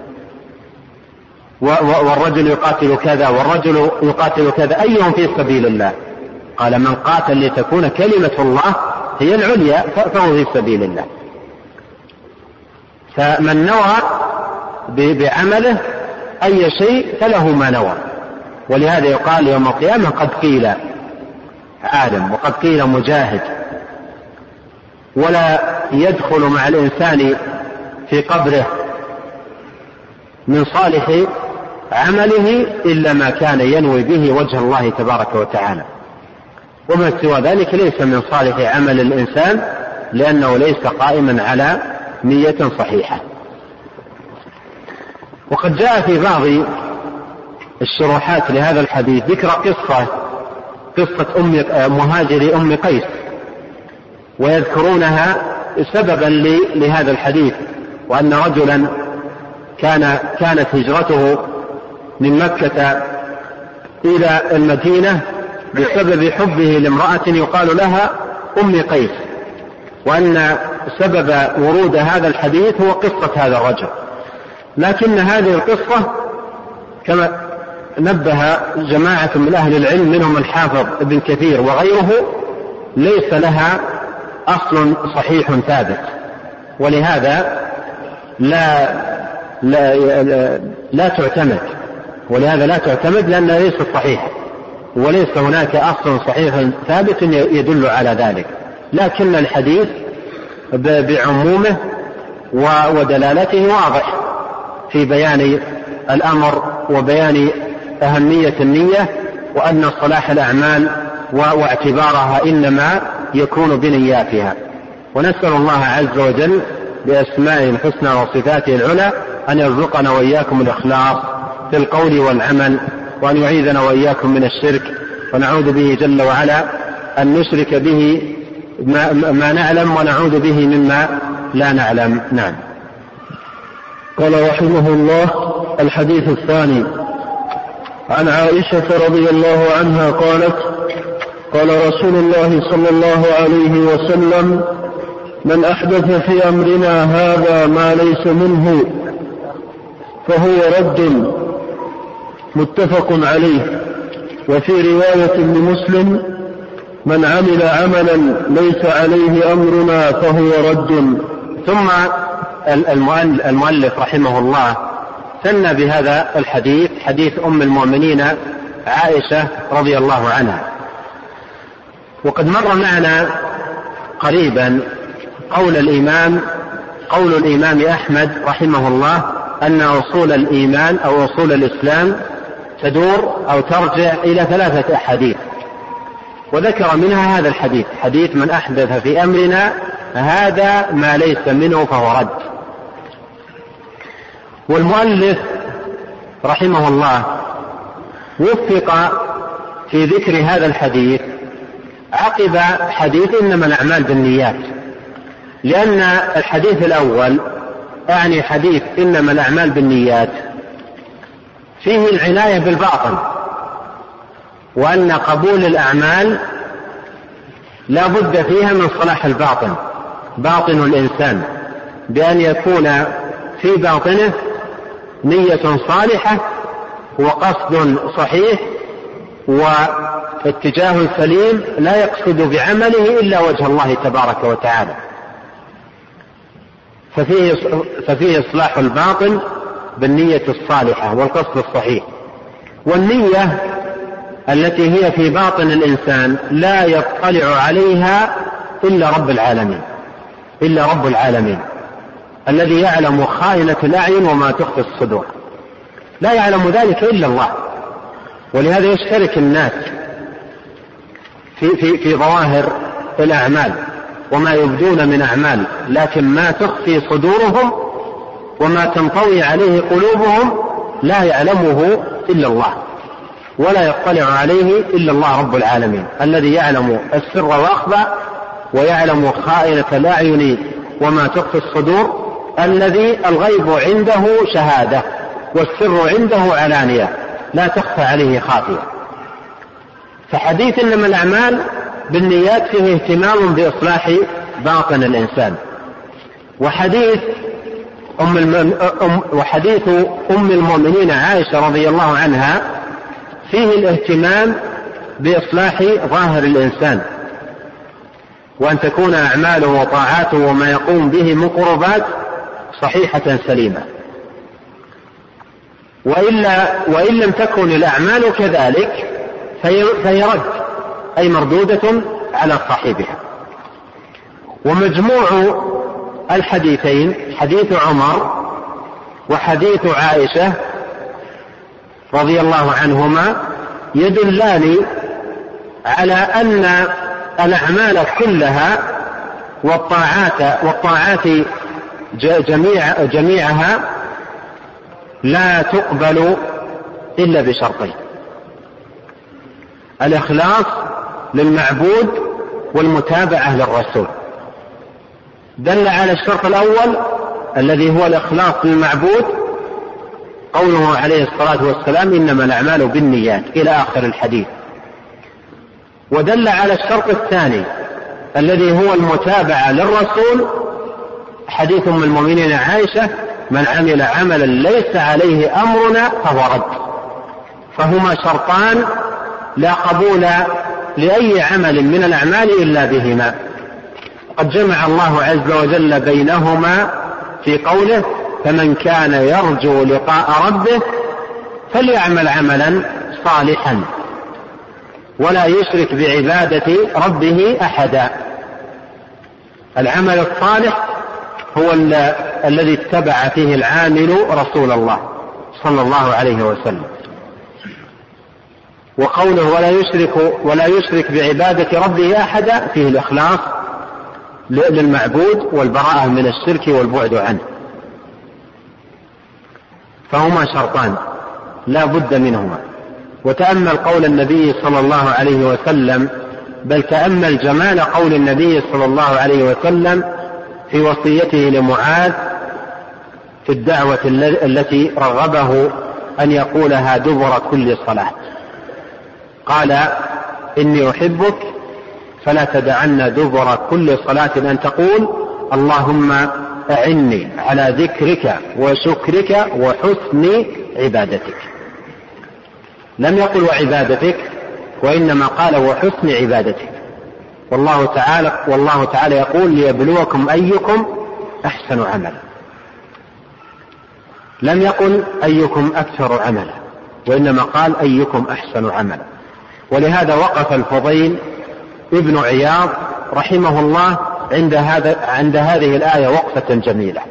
والرجل يقاتل كذا والرجل يقاتل كذا أيهم في سبيل الله؟ قال من قاتل لتكون كلمة الله هي العليا فهو في سبيل الله. فمن نوى بعمله أي شيء فله ما نوى. ولهذا يقال يوم القيامة قد قيل عالم وقد قيل مجاهد. ولا يدخل مع الإنسان في قبره من صالح عمله إلا ما كان ينوي به وجه الله تبارك وتعالى، وما سوى ذلك ليس من صالح عمل الإنسان لأنه ليس قائما على نية صحيحة. وقد جاء في بعض الشروحات لهذا الحديث ذكر قصة قصة أم مهاجر أم قيس، ويذكرونها سببا لهذا الحديث، وأن رجلا كان كانت هجرته من مكة إلى المدينة بسبب حبه لامرأة يقال لها أم قيس، وأن سبب ورود هذا الحديث هو قصة هذا الرجل، لكن هذه القصة كما نبه جماعة من أهل العلم منهم الحافظ ابن كثير وغيره ليس لها أصل صحيح ثابت، ولهذا لا لا لا, لا تعتمد ولهذا لا تعتمد لأنها ليست صحيحة، وليس هناك أصل صحيح ثابت يدل على ذلك. لكن الحديث بعمومه ودلالته واضح في بيان الأمر وبيان أهمية النية، وأن صلاح الأعمال واعتبارها إنما يكون بنياتها. ونسأل الله عز وجل بأسمائه الحسنى وصفاته العلى أن يرزقنا وإياكم الإخلاص في القول والعمل، وأن يعيذنا وإياكم من الشرك، ونعوذ به جل وعلا أن نشرك به ما, ما نعلم ونعوذ به مما لا نعلم. نعم. قال رحمه الله: الحديث الثاني عن عائشة رضي الله عنها قالت: قال رسول الله صلى الله عليه وسلم: من أحدث في أمرنا هذا ما ليس منه فهو رد. متفق عليه. وفي رواية لمسلم: من عمل عملا ليس عليه أمرنا فهو رد. ثم المؤلف رحمه الله ثنى بهذا الحديث حديث أم المؤمنين عائشة رضي الله عنها. وقد مر معنا قريبا قول الإمام قول الإمام أحمد رحمه الله أن أصول الإيمان أو أصول الإسلام تدور أو ترجع إلى ثلاثة أحاديث، وذكر منها هذا الحديث، حديث من أحدث في أمرنا هذا ما ليس منه فهو رد. والمؤلف رحمه الله وفق في ذكر هذا الحديث عقب حديث إنما الأعمال بالنيات، لأن الحديث الأول أعني حديث إنما الأعمال بالنيات فيه العناية بالباطن، وأن قبول الأعمال لا بد فيها من صلاح الباطن، باطن الإنسان، بأن يكون في باطنه نية صالحة وقصد صحيح واتجاه سليم لا يقصد بعمله إلا وجه الله تبارك وتعالى، ففيه, ففيه إصلاح الباطن بالنية الصالحة والقصد الصحيح. والنية التي هي في باطن الإنسان لا يطلع عليها إلا رب العالمين إلا رب العالمين الذي يعلم خائنة الأعين وما تخفي الصدور، لا يعلم ذلك إلا الله. ولهذا يشترك الناس في, في, في ظواهر الأعمال وما يبدون من أعمال، لكن ما تخفي صدورهم وما تنطوي عليه قلوبهم لا يعلمه إلا الله، ولا يطلع عليه إلا الله رب العالمين الذي يعلم السر وأخفى ويعلم خائنة الأعين وما تخفي الصدور، الذي الغيب عنده شهادة والسر عنده علانية لا تخفى عليه خافية. فحديث إنما الأعمال بالنيات فيه اهتمام بإصلاح باطن الإنسان. وحديث أم الم... وحديث أم المؤمنين عائشة رضي الله عنها فيه الاهتمام بإصلاح ظاهر الإنسان، وأن تكون أعماله وطاعاته وما يقوم به من قربات صحيحة سليمة، وإلا وإن لم تكن الأعمال كذلك فهي رد، أي مردودة على صاحبها. ومجموع الحديثين حديث عمر وحديث عائشة رضي الله عنهما يدلان على أن الأعمال كلها والطاعات والطاعات جميع جميعها لا تقبل إلا بشرطين: الإخلاص للمعبود والمتابعة للرسول. دل على الشرط الأول الذي هو الإخلاص للمعبود قوله عليه الصلاة والسلام: إنما الأعمال بالنيات، إلى آخر الحديث. ودل على الشرط الثاني الذي هو المتابعة للرسول حديث أم المؤمنين عائشة: من عمل عملا ليس عليه أمرنا فهو رد. فهما شرطان لا قبول لأي عمل من الأعمال إلا بهما. قد جمع الله عز وجل بينهما في قوله: فمن كان يرجو لقاء ربه فليعمل عملا صالحا ولا يشرك بعبادة ربه أحدا. العمل الصالح هو الذي اتبع فيه العامل رسول الله صلى الله عليه وسلم. وقوله ولا يشرك, ولا يشرك بعبادة ربه أحدا فيه الإخلاص للمعبود والبراءة من الشرك والبعد عنه. فهما شرطان لا بد منهما. وتأمل قول النبي صلى الله عليه وسلم، بل تأمل جمال قول النبي صلى الله عليه وسلم في وصيته لمعاذ في الدعوة التي رغبه أن يقولها دبر كل صلاة. قال: إني أحبك فلا تدعن دبر كل صلاة أن تقول اللهم أعني على ذكرك وشكرك وحسن عبادتك. لم يقل وعبادتك، وإنما قال وحسن عبادتك. والله تعالى, والله تعالى يقول: ليبلوكم أيكم أحسن عملا. لم يقل أيكم أكثر عملا، وإنما قال أيكم أحسن عملا. ولهذا وقف الفضيل ابن عياض رحمه الله عند, هذا عند هذه الآية وقفة جميلة.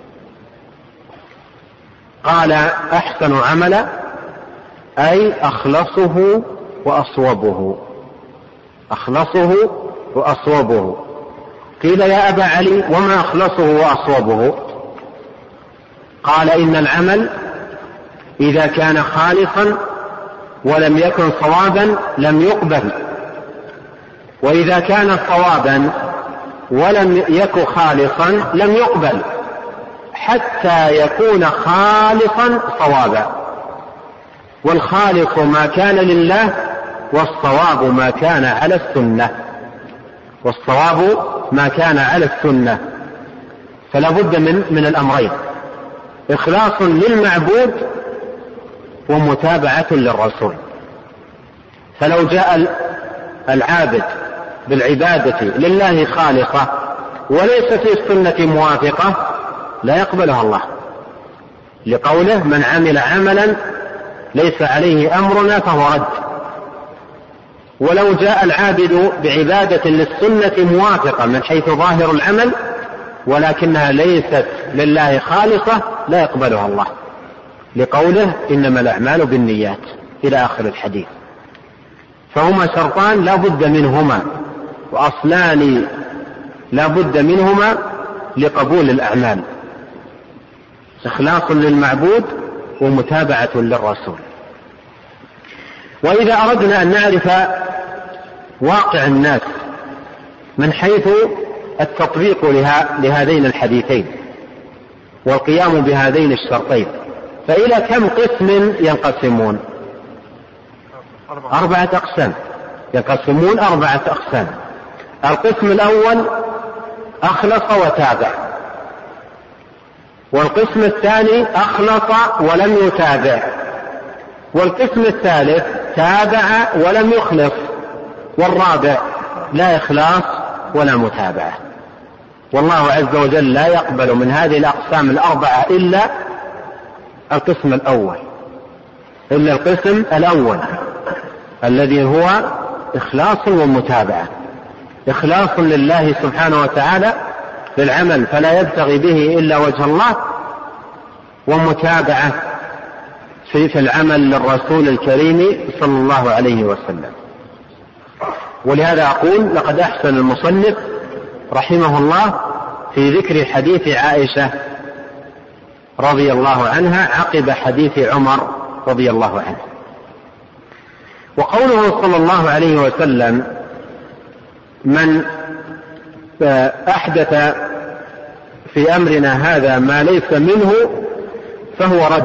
قال: أحسن عملا أي أخلصه وأصوبه. أخلصه وأصوبه. قيل: يا أبا علي وما أخلصه وأصوبه؟ قال: إن العمل إذا كان خالصا ولم يكن صوابا لم يقبل، وإذا كان صوابا ولم يكن خالصا لم يقبل، حتى يكون خالصا صوابا. والخالص ما كان لله، والصواب ما كان على السنة. والصواب ما كان على السنة. فلا بد من, من الأمرين: إخلاص للمعبود ومتابعة للرسول. فلو جاء العابد بالعبادة لله خالصة وليس في السنة موافقة لا يقبلها الله، لقوله: من عمل عملا ليس عليه أمرنا فهو رد. ولو جاء العابد بعبادة للسنة موافقة من حيث ظاهر العمل ولكنها ليست لله خالصة لا يقبلها الله، لقوله: إنما الأعمال بالنيات، إلى آخر الحديث. فهما شرطان لا بد منهما، وأصلان لا بد منهما لقبول الأعمال: إخلاص للمعبود ومتابعة للرسول. وإذا أردنا أن نعرف واقع الناس من حيث التطبيق لهذين الحديثين والقيام بهذين الشرطين، فإلى كم قسم ينقسمون؟ أربعة أقسام. ينقسمون أربعة أقسام. القسم الأول أخلص وتابع، والقسم الثاني أخلص ولم يتابع، والقسم الثالث تابع ولم يخلص، والرابع لا إخلاص ولا متابعة. والله عز وجل لا يقبل من هذه الأقسام الأربعة إلا القسم الأول، إلا القسم الأول الذي هو إخلاص ومتابعة. إخلاص لله سبحانه وتعالى للعمل فلا يبتغي به إلا وجه الله، ومتابعة في العمل للرسول الكريم صلى الله عليه وسلم. ولهذا أقول: لقد أحسن المصنف رحمه الله في ذكر حديث عائشة رضي الله عنها عقب حديث عمر رضي الله عنه. وقوله صلى الله عليه وسلم: من أحدث في أمرنا هذا ما ليس منه فهو رد،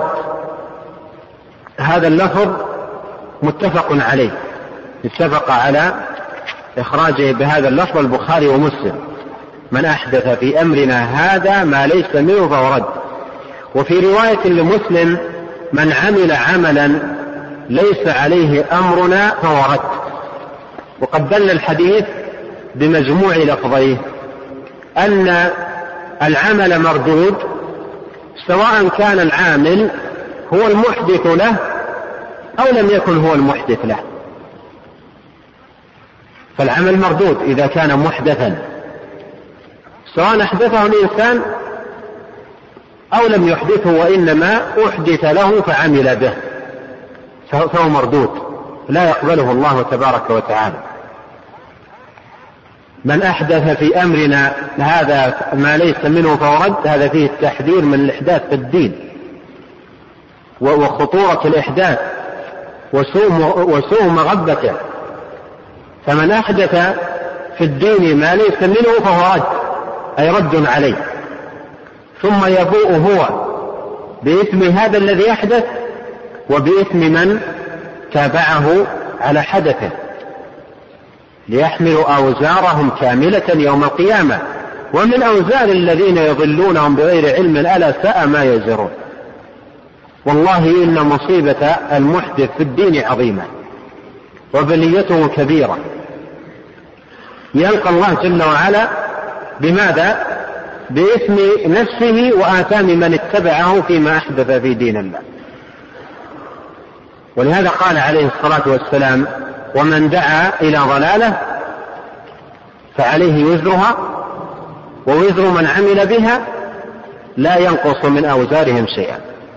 هذا اللفظ متفق عليه، اتفق على إخراجه بهذا اللفظ البخاري ومسلم. من أحدث في أمرنا هذا ما ليس منه فهو رد. وفي رواية لمسلم من عمل عملا ليس عليه أمرنا فهو رد. وقد دل الحديث بمجموع لفظيه أن العمل مردود سواء كان العامل هو المحدث له أو لم يكن هو المحدث له، فالعمل مردود إذا كان محدثا سواء أحدثه الإنسان أو لم يحدثه وإنما أحدث له فعمل به فهو مردود لا يقبله الله تبارك وتعالى. من أحدث في أمرنا هذا ما ليس منه فهو رد، هذا فيه التحذير من الإحداث في الدين وخطورة الإحداث وسوء مغبته. فمن أحدث في الدين ما ليس منه فهو رد، أي رد عليه، ثم يبوء هو بإثم هذا الذي يحدث وبإثم من تابعه على حدثه، ليحملوا أوزارهم كاملة يوم القيامة ومن أوزار الذين يضلونهم بغير علم ألا ساء ما يزرون. والله إن مصيبة المحدث في الدين عظيمة وبليته كبيرة، يلقى الله جل وعلا بماذا؟ بإثم نفسه وآثام من اتبعه فيما أحدث في دين الله. ولهذا قال عليه الصلاة والسلام ومن دعا إلى ضلالة فعليه وزرها ووزر من عمل بها لا ينقص من أوزارهم شيئا.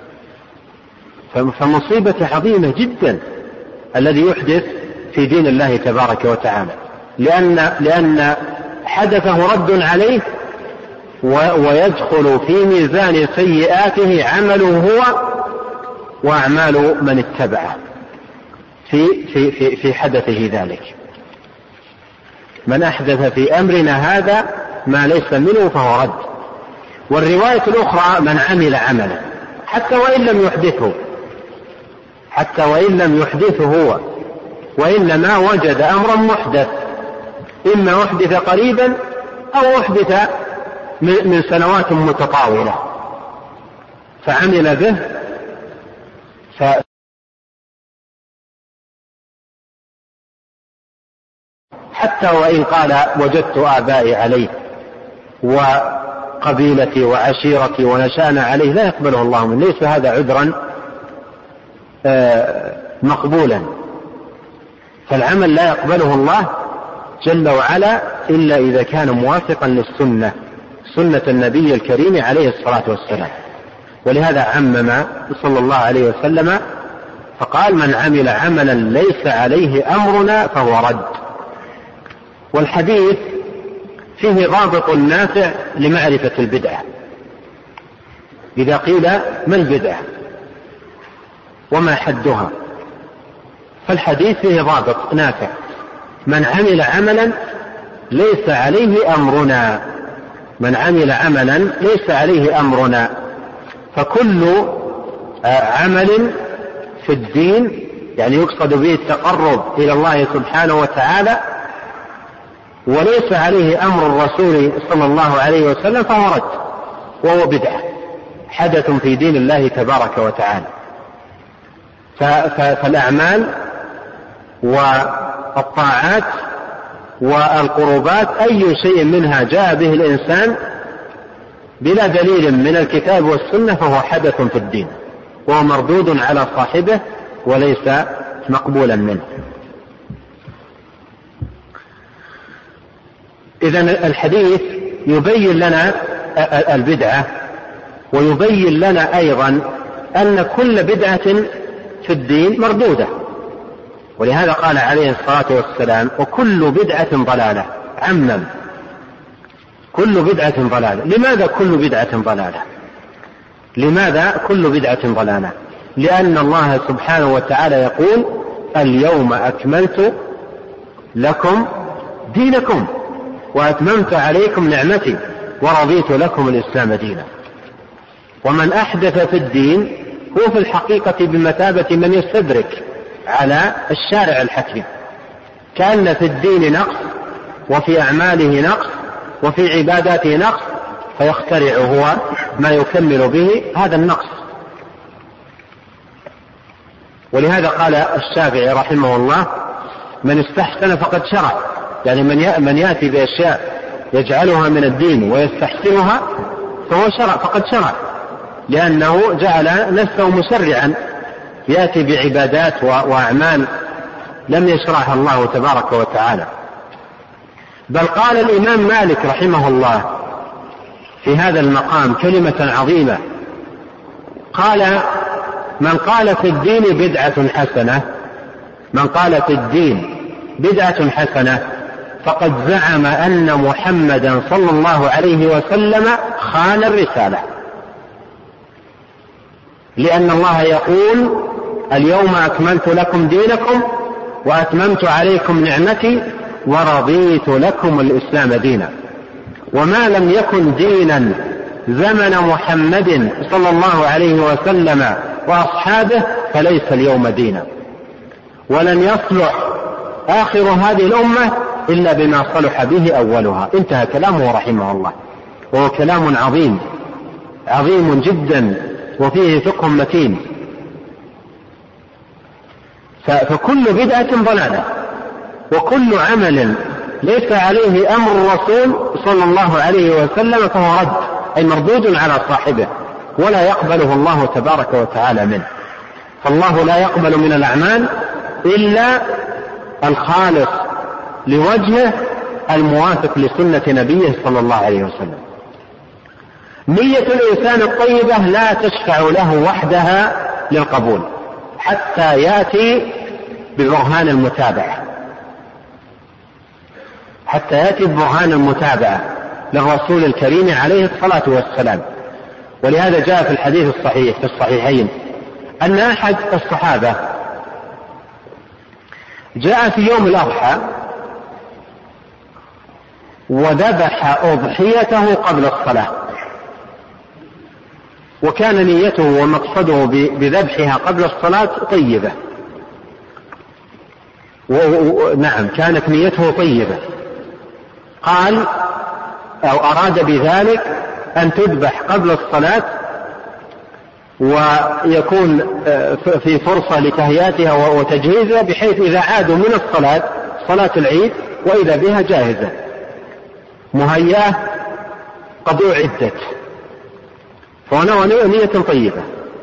فمصيبة عظيمة جدا الذي يحدث في دين الله تبارك وتعالى، لأن, لأن حدثه رد عليه ويدخل في ميزان سيئاته عمله هو وأعمال من اتبعه في, في, في, في حدثه ذلك. من أحدث في أمرنا هذا ما ليس منه فهو رد. والرواية الأخرى من عمل عملا حتى وإن لم يحدثه حتى وإن لم يحدثه هو وإنما وجد أمرا محدث، إما أحدث قريبا أو أحدث من سنوات متطاولة فعمل به ف حتى وإن قال وجدت آبائي عليه وقبيلتي وعشيرتي ونشأنا عليه لا يقبله الله منه، ليس هذا عذرا مقبولا. فالعمل لا يقبله الله جل وعلا إلا إذا كان موافقا للسنة، سنة النبي الكريم عليه الصلاة والسلام. ولهذا عمم صلى الله عليه وسلم فقال من عمل عملا ليس عليه أمرنا فهو رد. والحديث فيه ضابط نافع لمعرفة البدعة. إذا قيل ما البدعة وما حدها، فالحديث فيه ضابط نافع: من عمل عملا ليس عليه أمرنا. من عمل عملا ليس عليه أمرنا، فكل عمل في الدين يعني يقصد به التقرب إلى الله سبحانه وتعالى وليس عليه أمر الرسول صلى الله عليه وسلم فهو رد وهو بدعة، حدث في دين الله تبارك وتعالى. فالأعمال والطاعات والقربات أي شيء منها جاء به الإنسان بلا دليل من الكتاب والسنة فهو حدث في الدين وهو مردود على صاحبه وليس مقبولا منه. إذن الحديث يبين لنا البدعة ويبين لنا أيضا أن كل بدعة في الدين مردودة. ولهذا قال عليه الصلاة والسلام وكل بدعة ضلالة، عمم كل بدعة ضلالة. لماذا كل بدعة ضلالة؟ لماذا كل بدعة ضلالة؟ لأن الله سبحانه وتعالى يقول اليوم أكملت لكم دينكم وأتممت عليكم نعمتي ورضيت لكم الإسلام دينا. ومن أحدث في الدين هو في الحقيقة بمثابة من يستدرك على الشارع الحكيم، كأن في الدين نقص وفي أعماله نقص وفي عباداته نقص فيخترع هو ما يكمل به هذا النقص. ولهذا قال الشافعي رحمه الله: من استحسن فقد شرع، يعني من يأتي بأشياء يجعلها من الدين ويستحسنها فهو شرع، فقد شرع، لأنه جعل نفسه مسرعا يأتي بعبادات وأعمال لم يشرعها الله تبارك وتعالى. بل قال الإمام مالك رحمه الله في هذا المقام كلمة عظيمة، قال: من قال في الدين بدعة حسنة من قال في الدين بدعة حسنة فقد زعم أن محمدا صلى الله عليه وسلم خان الرسالة، لأن الله يقول: اليوم أكملت لكم دينكم وأتممت عليكم نعمتي ورضيت لكم الإسلام دينا. وما لم يكن دينا زمن محمد صلى الله عليه وسلم وأصحابه فليس اليوم دينا. ولن يصلح آخر هذه الأمة إلا بما صلح به أولها. انتهى كلامه رحمه الله، وهو كلام عظيم عظيم جدا وفيه فقه متين. فكل بدعة ضلالة، وكل عمل ليس عليه أمر الرسول صلى الله عليه وسلم فهو رد، أي مردود على صاحبه، ولا يقبله الله تبارك وتعالى منه. فالله لا يقبل من الأعمال إلا الخالص لوجهه الموافق لسنة نبيه صلى الله عليه وسلم. نية الإنسان الطيبة لا تشفع له وحدها للقبول حتى يأتي ببرهان المتابعة حتى يأتي ببرهان المتابعة للرسول الكريم عليه الصلاة والسلام. ولهذا جاء في الحديث الصحيح في الصحيحين أن أحد الصحابة جاء في يوم الأضحى وذبح أضحيته قبل الصلاة، وكان نيته ومقصده بذبحها قبل الصلاة طيبة، نعم كانت نيته طيبة. قال أو أراد بذلك أن تذبح قبل الصلاة ويكون في فرصة لتهيئتها وتجهيزها، بحيث إذا عادوا من الصلاة صلاة العيد وإذا بها جاهزة مهيئة قد أعدت، فهنا نية طيبة.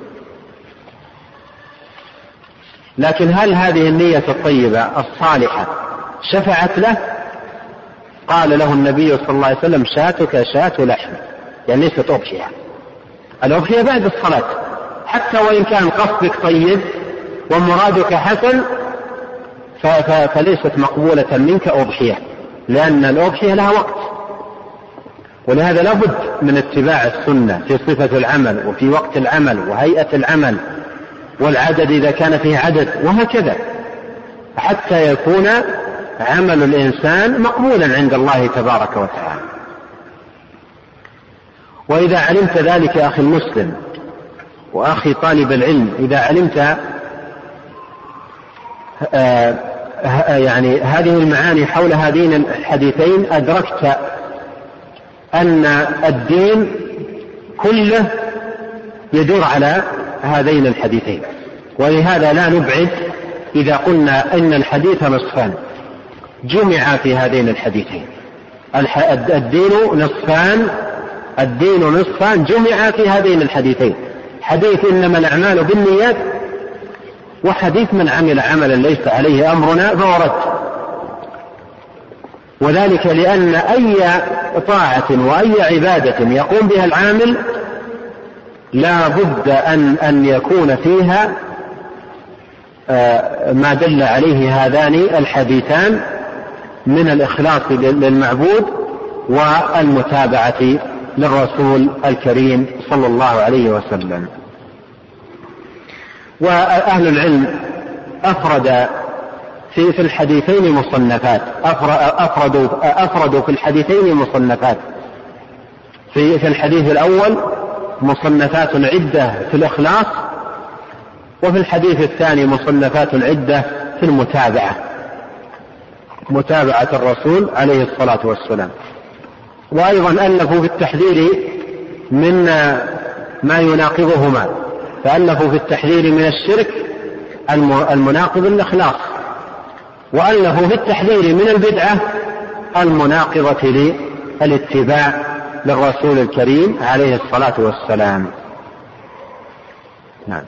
لكن هل هذه النية الطيبة الصالحة شفعت له؟ قال له النبي صلى الله عليه وسلم: شاتك شات لحم، يعني ليست أضحية. الأضحية بعد الصلاة، حتى وإن كان قصدك طيب ومرادك حسن فليست مقبولة منك أضحية، لأن الأضحية لها وقت. ولهذا لا بد من اتباع السنة في صفة العمل وفي وقت العمل وهيئة العمل والعدد إذا كان فيه عدد، وهكذا حتى يكون عمل الإنسان مقبولا عند الله تبارك وتعالى. وإذا علمت ذلك أخي المسلم وأخي طالب العلم، إذا علمت آه يعني هذه المعاني حول هذين الحديثين أدركت أن الدين كله يدور على هذين الحديثين. ولهذا لا نبعد إذا قلنا أن الحديث نصفان جمع في هذين الحديثين. الدين نصفان الدين نصفان جمع في هذين الحديثين: حديث إنما الأعمال بالنيات، وحديث من عمل عملا ليس عليه أمرنا فهو رد. وذلك لأن أي طاعة وأي عبادة يقوم بها العامل لا بد أن, أن يكون فيها ما دل عليه هذان الحديثان من الإخلاص للمعبود والمتابعة للرسول الكريم صلى الله عليه وسلم. وأهل العلم أفرد في في الحديثين مصنفات أفردوا, أفردوا في الحديثين مصنفات. في, في الحديث الأول مصنفات عدة في الإخلاص، وفي الحديث الثاني مصنفات عدة في المتابعة، متابعة الرسول عليه الصلاة والسلام. وأيضا ألفوا في التحذير من ما يناقضهما، فألفوا في التحذير من الشرك المناقض للإخلاص، وألفوا في التحذير من البدعة المناقضة للاتباع للرسول الكريم عليه الصلاة والسلام. نعم.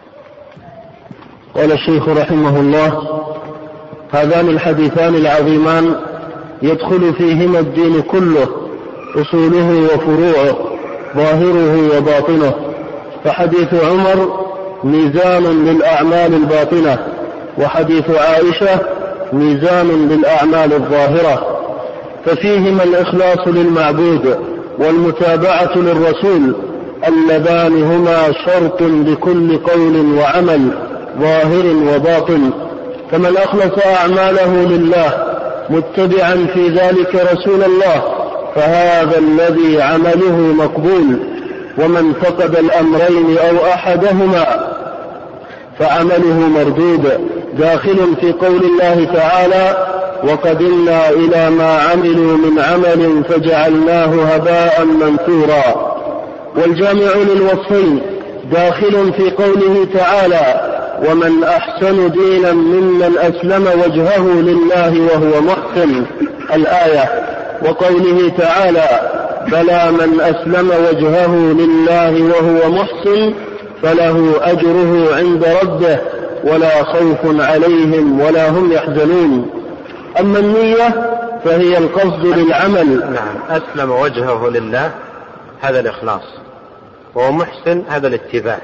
قال الشيخ رحمه الله: هذان الحديثان العظيمان يدخل فيهما الدين كله، أصوله وفروعه، ظاهره وباطنه. فحديث عمر ميزان للأعمال الباطنة، وحديث عائشة ميزان للأعمال الظاهرة، ففيهما الإخلاص للمعبود والمتابعة للرسول، اللذان هما شرط لكل قول وعمل ظاهر وباطن. فمن أخلص أعماله لله متبعا في ذلك رسول الله فهذا الذي عمله مقبول، ومن فقد الأمرين أو أحدهما فعمله مردود، داخل في قول الله تعالى: وقدمنا إلى ما عملوا من عمل فجعلناه هباء منثورا. والجامع للوصفين داخل في قوله تعالى: ومن أحسن دينا ممن أسلم وجهه لله وهو محسن، الآية، وقوله تعالى: بلى من أسلم وجهه لله وهو محسن فله أجره عند ربه ولا خوف عليهم ولا هم يحزنون. أما النية فهي القصد للعمل. نعم. أسلم وجهه لله هذا الإخلاص، وهو محسن هذا الاتباع.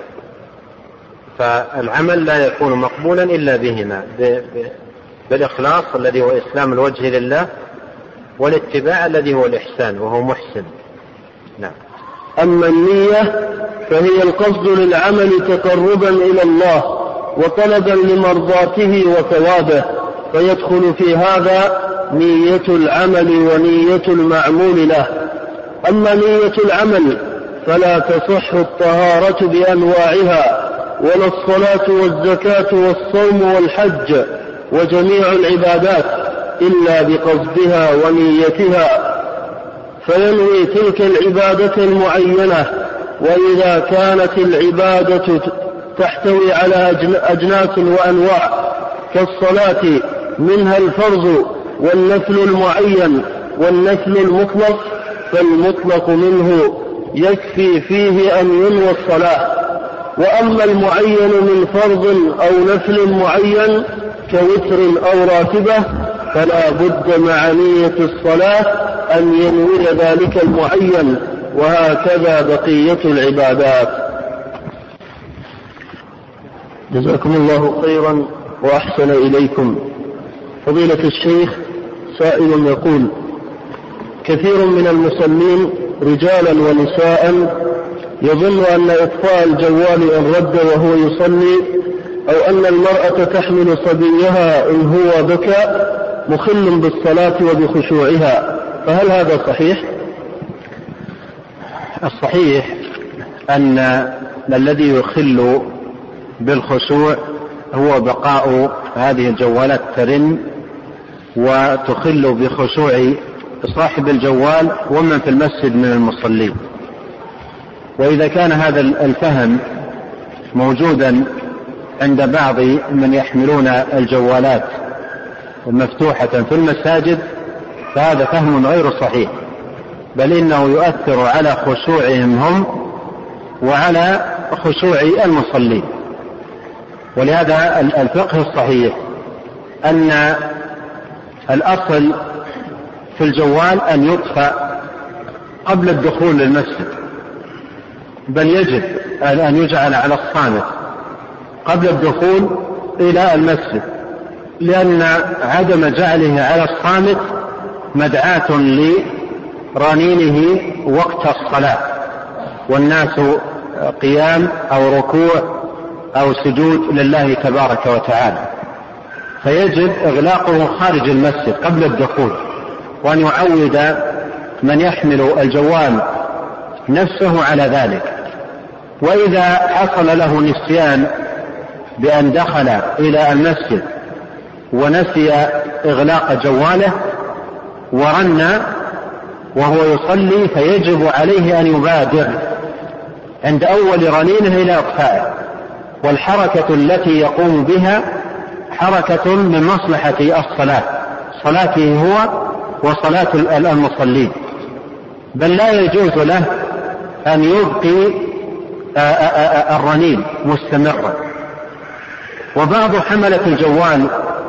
فالعمل لا يكون مقبولا إلا بهما، بالإخلاص الذي هو إسلام الوجه لله، والاتباع الذي هو الإحسان وهو محسن. نعم. أما النية فهي القصد للعمل تقربا إلى الله وطلبا لمرضاته وثوابه، فيدخل في هذا نية العمل ونية المعمول له. أما نية العمل فلا تصح الطهارة بأنواعها، ولا الصلاة والزكاة والصوم والحج وجميع العبادات إلا بقصدها ونيتها، فينوي تلك العبادة المعينة. وإذا كانت العبادة تحتوي على أجناس وأنواع كالصلاة منها الفرض والنفل المعين والنفل المطلق، فالمطلق منه يكفي فيه أن ينوى الصلاة. وأما المعين من فرض أو نفل معين كوتر أو راتبة فلا بد مع نية الصلاة أن ينوي ذلك المعين، وهكذا بقية العبادات. جزاكم الله خيرا وأحسن إليكم. فضيلة الشيخ، سائل يقول: كثير من المصلين رجالا ونساء يظن أن إطفاء الجوال إن رد وهو يصلي، أو أن المرأة تحمل صبيها إن هو بكى مخل بالصلاة وبخشوعها، فهل هذا صحيح؟ الصحيح أن الذي يخل بالخشوع هو بقاء هذه الجوالات ترن وتخل بخشوع صاحب الجوال ومن في المسجد من المصلين. وإذا كان هذا الفهم موجودا عند بعض من يحملون الجوالات مفتوحة في المساجد فهذا فهم غير صحيح، بل إنه يؤثر على خشوعهم هم وعلى خشوع المصلين. ولهذا الفقه الصحيح أن الأصل في الجوال أن يطفأ قبل الدخول للمسجد، بل يجب أن يجعل على الصامت قبل الدخول إلى المسجد، لأن عدم جعله على الصامت مدعاة لرنينه وقت الصلاة والناس قيام أو ركوع أو سجود لله تبارك وتعالى، فيجب إغلاقه خارج المسجد قبل الدخول، وأن يعود من يحمل الجوال نفسه على ذلك. وإذا حصل له نسيان بأن دخل إلى المسجد ونسي إغلاق جواله ورن وهو يصلي فيجب عليه أن يبادر عند أول رنينه إلى إطفائه، والحركة التي يقوم بها حركة من مصلحة الصلاة، صلاته هو وصلاة المصلين، بل لا يجوز له أن يبقي الرنين مستمرا. وبعض حملة الجوال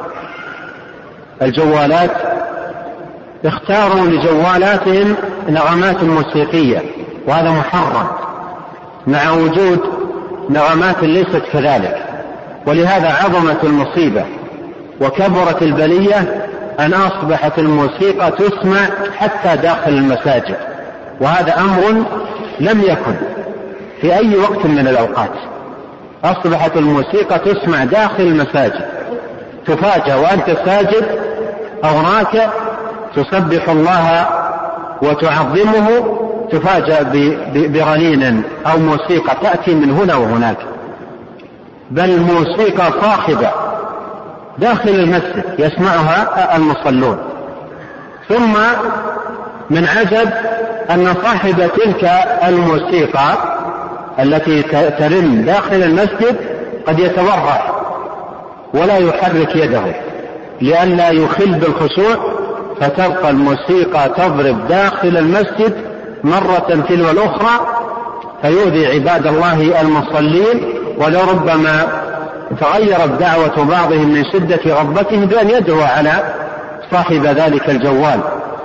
الجوالات اختاروا لجوالاتهم نغمات موسيقية، وهذا محرم مع وجود نغمات ليست كذلك، ولهذا عظمت المصيبة وكبرت البلية أن أصبحت الموسيقى تسمع حتى داخل المساجد، وهذا أمر لم يكن في أي وقت من الأوقات. أصبحت الموسيقى تسمع داخل المساجد، تفاجأ وأنت ساجد أو راكع تسبح الله وتعظمه، تفاجأ برنين أو موسيقى تأتي من هنا وهناك، بل موسيقى صاخبة داخل المسجد يسمعها المصلون. ثم من عجب أن صاحب تلك الموسيقى التي ترن داخل المسجد قد يتورع ولا يحرك يده لئلا يخل بالخشوع، فتبقى الموسيقى تضرب داخل المسجد مرة تلو الأخرى فيؤذي عباد الله المصلين، ولربما تغيرت دعوة بعضهم من شدة غضبته بأن يدعو على صاحب ذلك الجوال.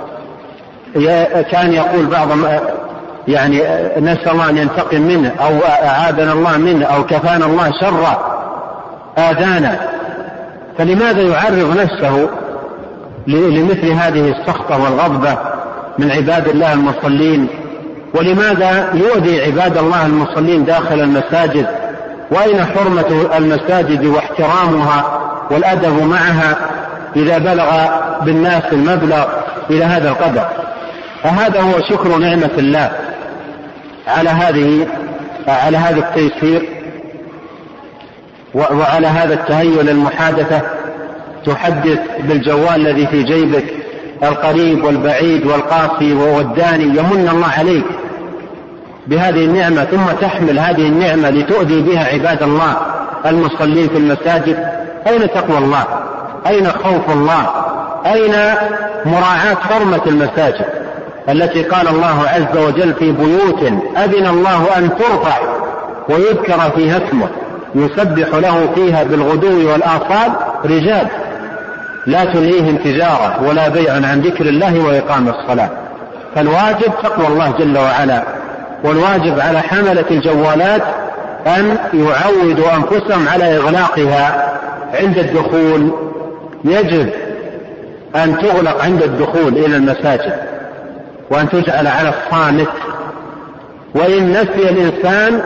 كان يقول بعض يعني نسأل الله أن ينتقم منه أو أعاذنا الله منه أو كفانا الله شر آذانا. فلماذا يعرض نفسه لمثل هذه السخطة والغضبة من عباد الله المصلين؟ ولماذا يؤذي عباد الله المصلين داخل المساجد؟ وأين حرمة المساجد واحترامها والأدب معها إذا بلغ بالناس المبلغ إلى هذا القدر؟ فهذا هو شكر نعمة الله على هذه على هذا التيسير وعلى هذا التهيؤ للمحادثة. تحدث بالجوال الذي في جيبك القريب والبعيد والقاصي والداني، يمن الله عليك بهذه النعمة، ثم تحمل هذه النعمة لتؤذي بها عباد الله المصلين في المساجد. أين تقوى الله؟ أين خوف الله؟ أين مراعاة حرمة المساجد التي قال الله عز وجل في بيوت أذن الله أن ترفع ويذكر فيها اسمه يسبح له فيها بالغدو والآصال رجال لا تلهيهم تجارة ولا بيع عن ذكر الله وإقام الصلاة. فالواجب تقوى الله جل وعلا، والواجب على حملة الجوالات أن يعودوا أنفسهم على إغلاقها عند الدخول. يجب أن تغلق عند الدخول إلى المساجد وأن تجعل على الصامت، وإن نسي الإنسان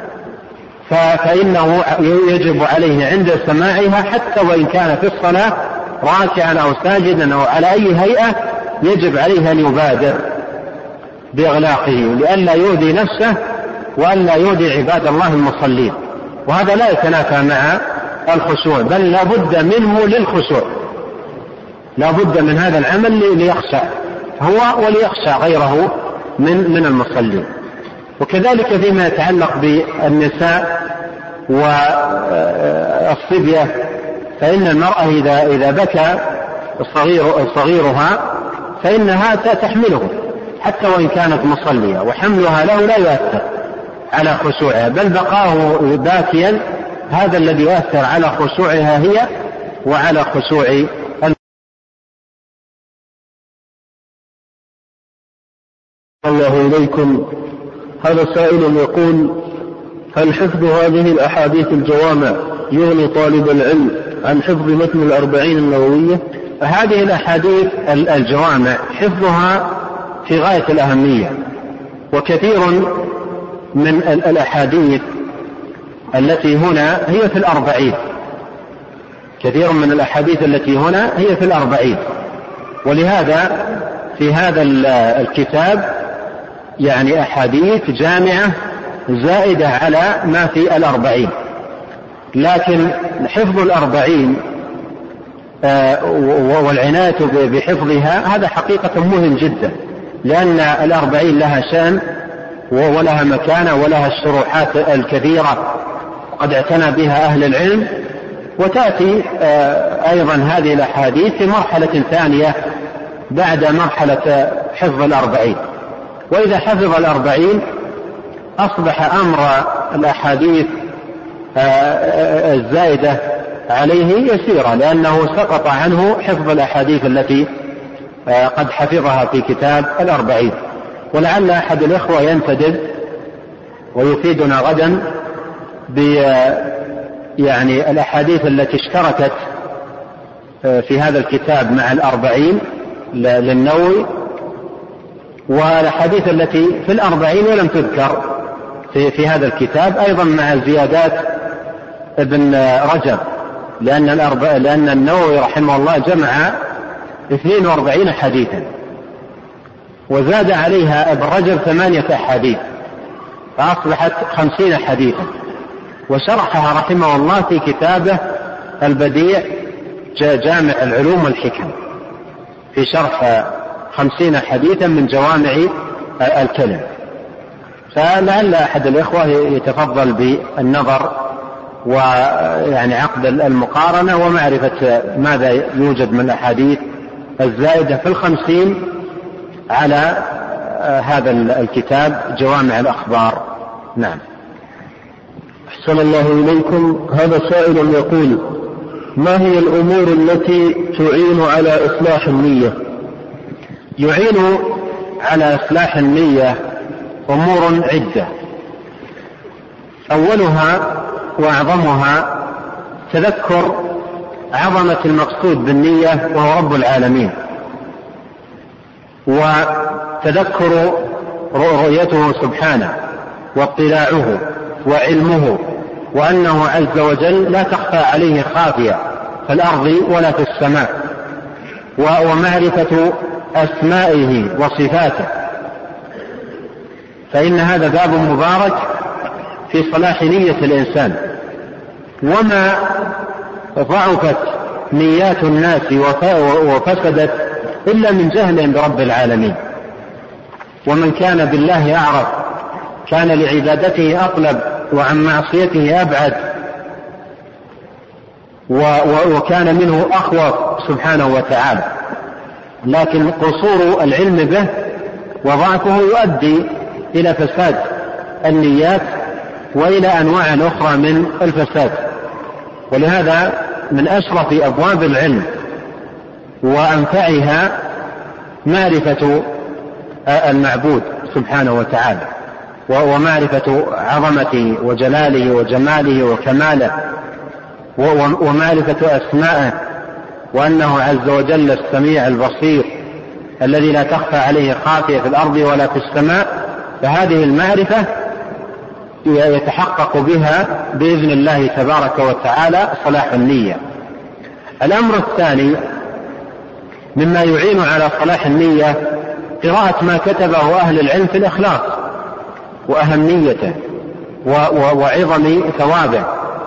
فإنه يجب عليه عند سماعها حتى وإن كان في الصلاة راكعا أو ساجدا أو على أي هيئة يجب عليه أن يبادر بإغلاقه لئلا يؤذي نفسه وألا يؤذي عباد الله المصلين. وهذا لا يتنافى مع الخشوع، بل لا بد منه للخشوع، لا بد من هذا العمل ليخشى هو وليخشى غيره من من المصلين. وكذلك فيما يتعلق بالنساء والصبية، فإن المرأة إذا إذا بكى الصغير صغيرها فإنها تحمله حتى وإن كانت مصلية، وحملها له لا يؤثر على خشوعها، بل بقاه باكيا هذا الذي يؤثر على خشوعها هي وعلى خشوع. الله إليكم. هذا سائل يقول: هل حفظ هذه الأحاديث الجوامع يغني طالب العلم عن حفظ متن الأربعين النووية؟ هذه الأحاديث الجوامع حفظها في غاية الأهمية، وكثير من الأحاديث التي هنا هي في الأربعين، كثير من الأحاديث التي هنا هي في الأربعين، ولهذا في هذا الكتاب يعني أحاديث جامعة زائدة على ما في الأربعين. لكن حفظ الأربعين والعناية بحفظها هذا حقيقة مهم جدا، لأن الأربعين لها شأن ولها مكانة ولها الشروحات الكثيرة قد اعتنى بها أهل العلم. وتأتي أيضا هذه الأحاديث في مرحلة ثانية بعد مرحلة حفظ الأربعين. وإذا حفظ الأربعين أصبح أمر الأحاديث الزائدة عليه يسيرا، لأنه سقط عنه حفظ الأحاديث التي قد حفظها في كتاب الأربعين. ولعل أحد الإخوة ينتدب ويفيدنا غدا ب يعني الأحاديث التي اشتركت في هذا الكتاب مع الأربعين للنووي، والأحاديث التي في الأربعين ولم تذكر في, في هذا الكتاب أيضا مع زيادات ابن رجب، لأن, الأربع لأن النووي رحمه الله جمع اثنين وأربعين حديثا وزاد عليها ابن رجب ثمانية أحاديث فأصبحت خمسين حديثا، وشرحها رحمه الله في كتابه البديع جامع العلوم والحكم في شرح خمسين حديثا من جوامع الكلم. فلعل أحد الإخوة يتفضل بالنظر ويعني عقد المقارنة ومعرفة ماذا يوجد من الأحاديث الزائدة في الخمسين على هذا الكتاب جوامع الأخبار. نعم. أحسن الله إليكم. هذا سائل يقول: ما هي الأمور التي تعين على إصلاح النية؟ يعين على إصلاح النية أمور عدة، أولها وأعظمها تذكر عظمة المقصود بالنية وهو رب العالمين، وتذكر رؤيته سبحانه واطلاعه وعلمه، وأنه عز وجل لا تخفى عليه خافية في الأرض ولا في السماء، ومعرفة أسمائه وصفاته، فإن هذا باب مبارك في صلاح نية الإنسان. وما ضعفت نيات الناس وفسدت إلا من جهل برب العالمين، ومن كان بالله أعرف كان لعبادته أطلب وعن معصيته أبعد، وكان منه أخوف سبحانه وتعالى. لكن قصور العلم به وضعفه يؤدي إلى فساد النيات وإلى أنواع أخرى من الفساد. ولهذا من أشرف أبواب العلم وأنفعها معرفة المعبود سبحانه وتعالى، ومعرفة عظمته وجلاله وجماله وكماله، ومعرفة أسمائه، وأنه عز وجل السميع البصير الذي لا تخفى عليه خافية في الأرض ولا في السماء. فهذه المعرفة يتحقق بها بإذن الله تبارك وتعالى صلاح النية. الأمر الثاني مما يعين على صلاح النية قراءة ما كتبه أهل العلم في الإخلاص وأهميته وعظم ثوابه.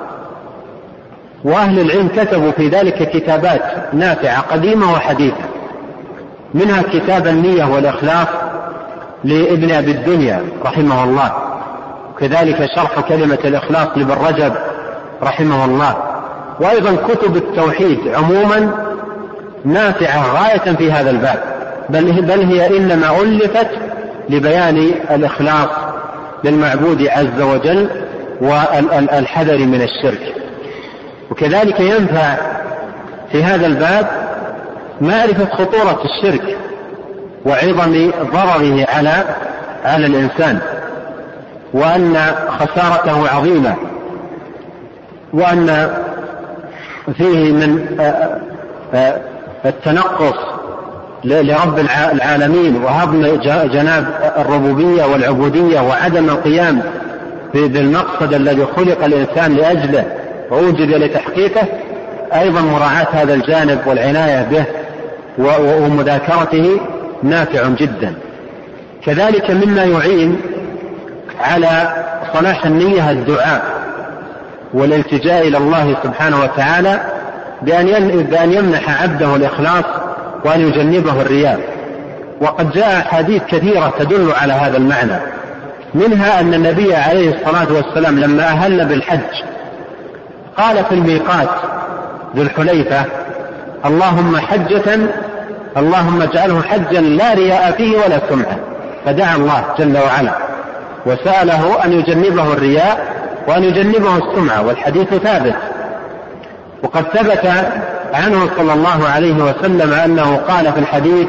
وأهل العلم كتبوا في ذلك كتابات نافعة قديمة وحديثة، منها كتاب النية والإخلاص لابن أبي الدنيا رحمه الله، وكذلك شرح كلمة الإخلاص لابن رجب رحمه الله، وأيضا كتب التوحيد عموما نافعة غاية في هذا الباب، بل, بل هي إنما ألفت لبيان الإخلاص للمعبود عز وجل والحذر من الشرك. وكذلك ينفع في هذا الباب معرفة خطورة الشرك وعظم ضرره على على الإنسان، وأن خسارته عظيمة، وأن فيه من التنقص لرب العالمين وهضم جناب الربوبية والعبودية وعدم القيام بالمقصد الذي خلق الإنسان لأجله ووجد لتحقيقه. أيضا مراعاة هذا الجانب والعناية به ومذاكرته نافع جدا. كذلك مما يعين على صلاح النية الدعاء والالتجاء إلى الله سبحانه وتعالى بأن يمنح عبده الإخلاص وأن يجنبه الرياء، وقد جاء أحاديث كثيرة تدل على هذا المعنى، منها أن النبي عليه الصلاة والسلام لما أهل بالحج قال في الميقات ذو الحليفة: اللهم حجة اللهم اجعله حجا لا رياء فيه ولا سمعة، فدعا الله جل وعلا وسأله أن يجنبه الرياء وأن يجنبه السمعة، والحديث ثابت. وقد ثبت عنه صلى الله عليه وسلم أنه قال في الحديث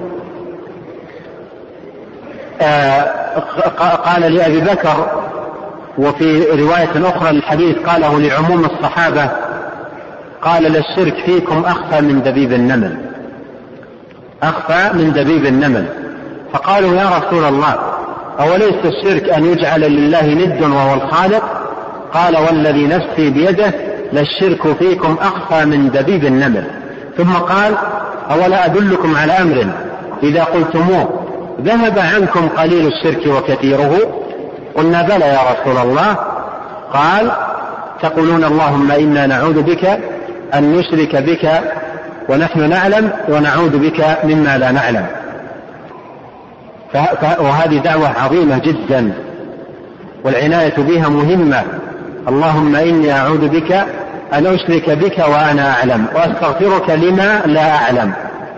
آه قال لأبي بكر، وفي رواية أخرى الحديث قاله لعموم الصحابة، قال: للشرك فيكم أخفى من دبيب النمل، أخفى من دبيب النمل. فقالوا: يا رسول الله، أوليس الشرك أن يجعل لله ند وهو الخالق؟ قال: والذي نفسي بيده للشرك فيكم أخفى من دبيب النمل. ثم قال: أولا أدلكم على أمر إذا قلتموه ذهب عنكم قليل الشرك وكثيره؟ قلنا: بلى يا رسول الله. قال: تقولون اللهم إنا نعوذ بك أن نشرك بك ونحن نعلم ونعوذ بك مما لا نعلم. وهذه دعوة عظيمة جدا والعناية بها مهمة. اللهم إني أعوذ بك أن أشرك بك وأنا أعلم وأستغفرك لما لا أعلم.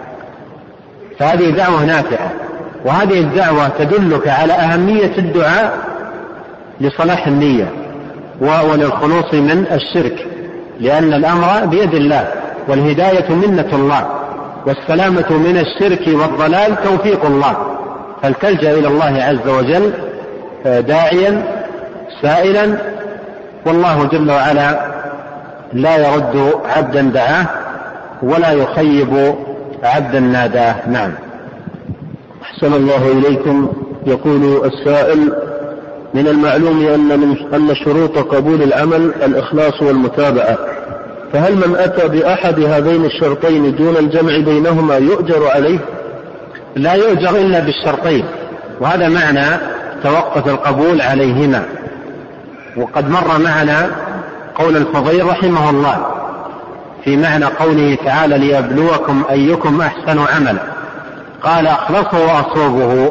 فهذه دعوة نافعة، وهذه الدعوة تدلك على أهمية الدعاء لصلاح النية وللخلوص من الشرك، لأن الأمر بيد الله، والهداية منة الله، والسلامة من الشرك والضلال توفيق الله. فلتلجأ إلى الله عز وجل داعيا سائلا، والله جل وعلا لا يرد عبدا دعاه ولا يخيب عبدا ناداه. نعم. أحسن الله إليكم. يقول السائل: من المعلوم أن من أن شروط قبول العمل الإخلاص والمتابعة، فهل من أتى بأحد هذين الشرطين دون الجمع بينهما يؤجر عليه؟ لا يؤجر إلا بالشرطين، وهذا معنى توقف القبول عليهما. وقد مر معنا قول الفضيل رحمه الله في معنى قوله تعالى: ليبلوكم أيكم أحسن عملا. قال: أخلصه وأصوبه.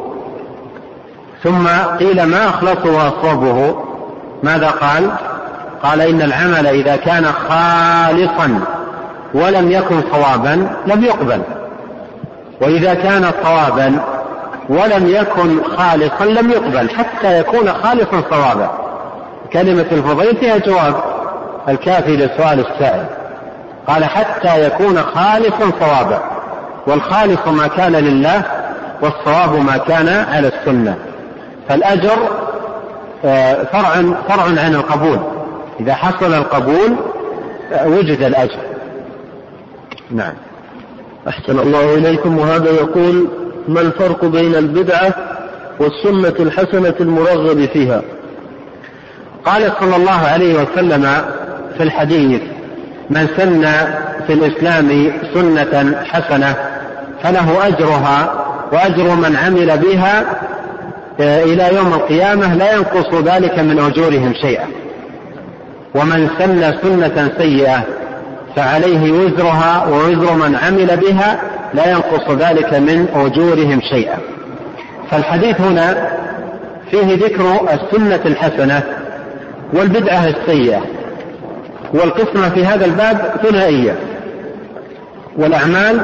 ثم قيل: ما أخلصه وأصوبه؟ ماذا قال؟ قال: إن العمل إذا كان خالصا ولم يكن صوابا لم يقبل، وإذا كان صوابا ولم يكن خالصا لم يقبل حتى يكون خالصا صوابا. كلمة الفضيل فيها جواب الكافي لسؤال السائل. قال: حتى يكون خالصا صوابا، والخالص ما كان لله والصواب ما كان على السنة. فالأجر فرع فرع عن القبول، إذا حصل القبول وجد الأجر. نعم. أحسن الله إليكم. وهذا يقول: ما الفرق بين البدعة والسنة الحسنة المرغب فيها؟ قال صلى الله عليه وسلم في الحديث: من سن في الإسلام سنة حسنة فله أجرها وأجر من عمل بها إلى يوم القيامة لا ينقص ذلك من أجورهم شيئا، ومن سن سنة سيئة فعليه وزرها ووزر من عمل بها لا ينقص ذلك من أجورهم شيئا. فالحديث هنا فيه ذكر السنة الحسنة والبدعة السيئة، والقسمة في هذا الباب ثنائية. والأعمال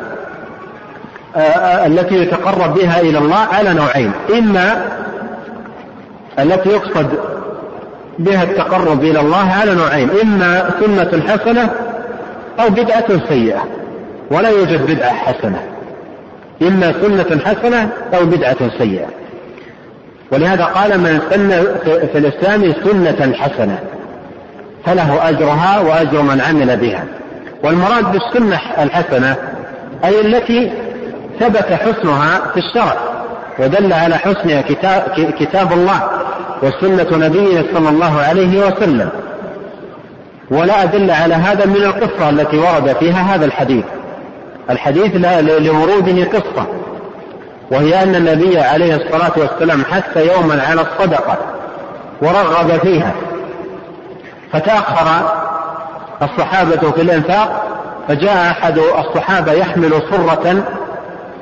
التي يتقرب بها إلى الله على نوعين: إما التي يقصد بها التقرب إلى الله على نوعين، إما سنة حسنة أو بدعة سيئة، ولا يوجد بدعة حسنة، إما سنة حسنة أو بدعة سيئة. ولهذا قال: من سن في الإسلام سنة حسنة فله أجرها وأجر من عمل بها. والمراد بالسنة الحسنة أي التي ثبت حسنها في الشرع ودل على حسنها كتاب, كتاب الله وسنة نبيه صلى الله عليه وسلم. ولا أدل على هذا من القصة التي ورد فيها هذا الحديث. الحديث لوروده قصة، وهي أن النبي عليه الصلاة والسلام حث يوما على الصدقة ورغب فيها، فتأخر الصحابة في الإنفاق، فجاء أحد الصحابة يحمل صرة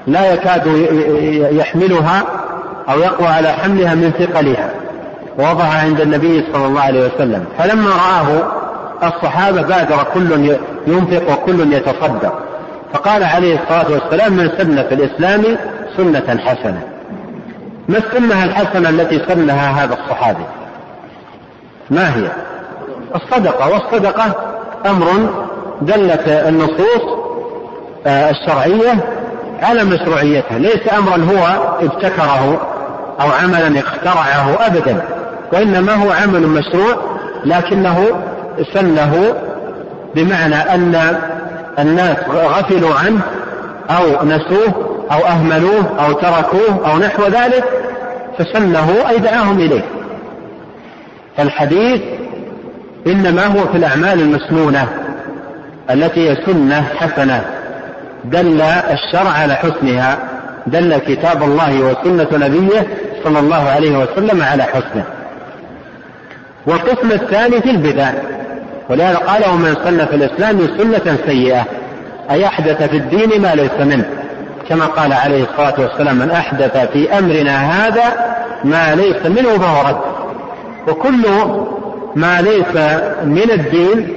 لا يكاد يحملها أو يقوى على حملها من ثقلها، ووضعها عند النبي صلى الله عليه وسلم. فلما رآه الصحابة بادر كل ينفق وكل يتصدق، فقال عليه الصلاة والسلام: من سن في الإسلام سنة حسنة. ما السنة الحسنة التي سنها هذا الصحابي؟ ما هي؟ الصدقة. والصدقة أمر دلت النصوص الشرعية على مشروعيتها، ليس أمرا هو ابتكره أو عملا اخترعه أبدا، وإنما هو عمل مشروع لكنه سنه بمعنى أن الناس غفلوا عنه أو نسوه أو أهملوه أو تركوه أو نحو ذلك، فسنه أي دعاهم إليه. فالحديث إنما هو في الأعمال المسنونة التي هي سنة حسنة دل الشرع على حسنها، دل كتاب الله وسنة نبيه صلى الله عليه وسلم على حسنه. والقسم الثاني في البدع، ولهذا قال: ومن سن في الإسلام سنة سيئة، أي أحدث في الدين ما ليس منه، كما قال عليه الصلاة والسلام: من أحدث في أمرنا هذا ما ليس منه فهو رد. وكل ما ليس من الدين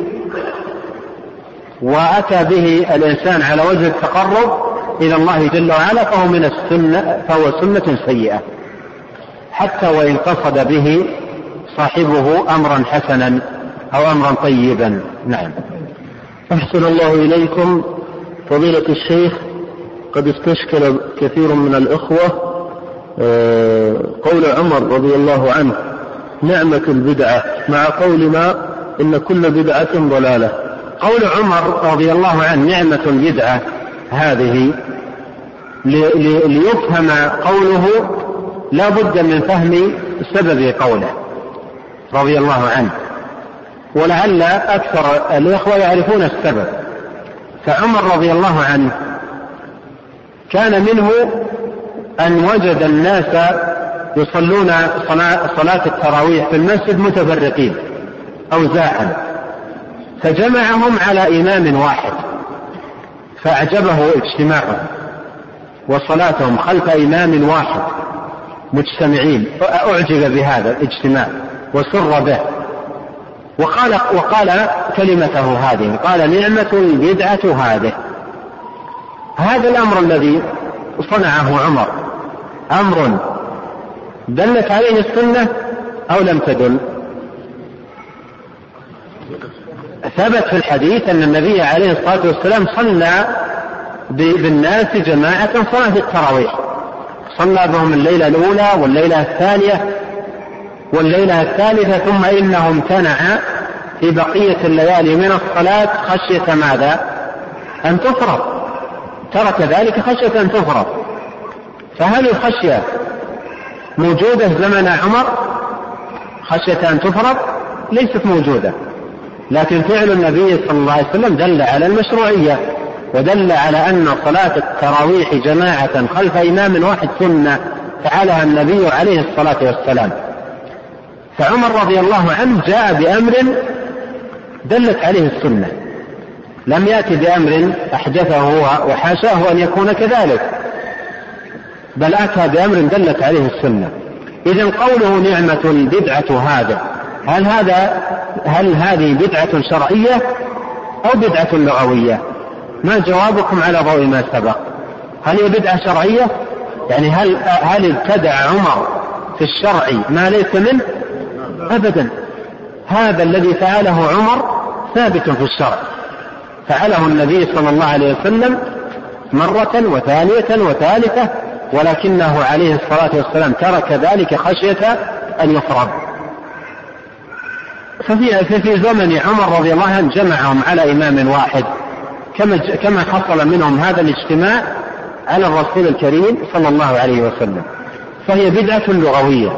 وأتى به الإنسان على وجه التقرب إلى الله جل وعلا فهو من السنة، فهو سنة سيئة، حتى وإن قصد به صاحبه أمرا حسنا أو أمرا طيبا. نعم. أحسن الله إليكم. فضيلة الشيخ، قد استشكل كثير من الإخوة قول عمر رضي الله عنه: نعمة البدعة، مع قولنا إن كل بدعة ضلالة. قول عمر رضي الله عنه نعمة البدعة هذه ليفهم قوله لا بد من فهم سبب قوله رضي الله عنه، ولعل أكثر الإخوة يعرفون السبب. فعمر رضي الله عنه كان منه أن وجد الناس يصلون صلاة التراويح في المسجد متفرقين أوزاعا، فجمعهم على إمام واحد، فأعجبه اجتماعهم وصلاتهم خلف إمام واحد مجتمعين، فأعجب بهذا الاجتماع وسر به، وقال, وقال كلمته هذه، قال: نعمة البدعة هذه. هذا الأمر الذي صنعه عمر أمر دلت عليه السنة أو لم تدل؟ ثبت في الحديث أن النبي عليه الصلاة والسلام صلى بالناس جماعة صلاة التراويح، صلى بهم الليلة الأولى والليلة الثانية والليلة الثالثة، ثم إنه امتنع في بقية الليالي من الصلاة خشية ماذا؟ أن تفرض، ترك ذلك خشية أن تفرض. فهل الخشية موجودة زمن عمر خشية أن تفرض؟ ليست موجودة، لكن فعل النبي صلى الله عليه وسلم دل على المشروعية، ودل على أن صلاة التراويح جماعة خلف إمام واحد سنة فعلها النبي عليه الصلاة والسلام. فعمر رضي الله عنه جاء بأمر دلت عليه السنة، لم يأتي بأمر أحدثه هو وحاشاه أن يكون كذلك، بل أتى بأمر دلت عليه السنة. إذن قوله نعمة البدعة هذا، هل هذا هل هذه بدعة شرعية أو بدعة لغوية؟ ما جوابكم على ضوء ما سبق؟ هل هي بدعة شرعية؟ يعني هل هل ابتدع عمر في الشرع ما ليس منه؟ أبدا. هذا الذي فعله عمر ثابت في الشرع، فعله النبي صلى الله عليه وسلم مرة وثانية وثالثة، ولكنه عليه الصلاة والسلام ترك ذلك خشية أن يفرض. ففي في زمن عمر رضي الله عنه جمعهم على إمام واحد، كما كما حصل منهم هذا الاجتماع على الرسول الكريم صلى الله عليه وسلم، فهي بدعة لغوية.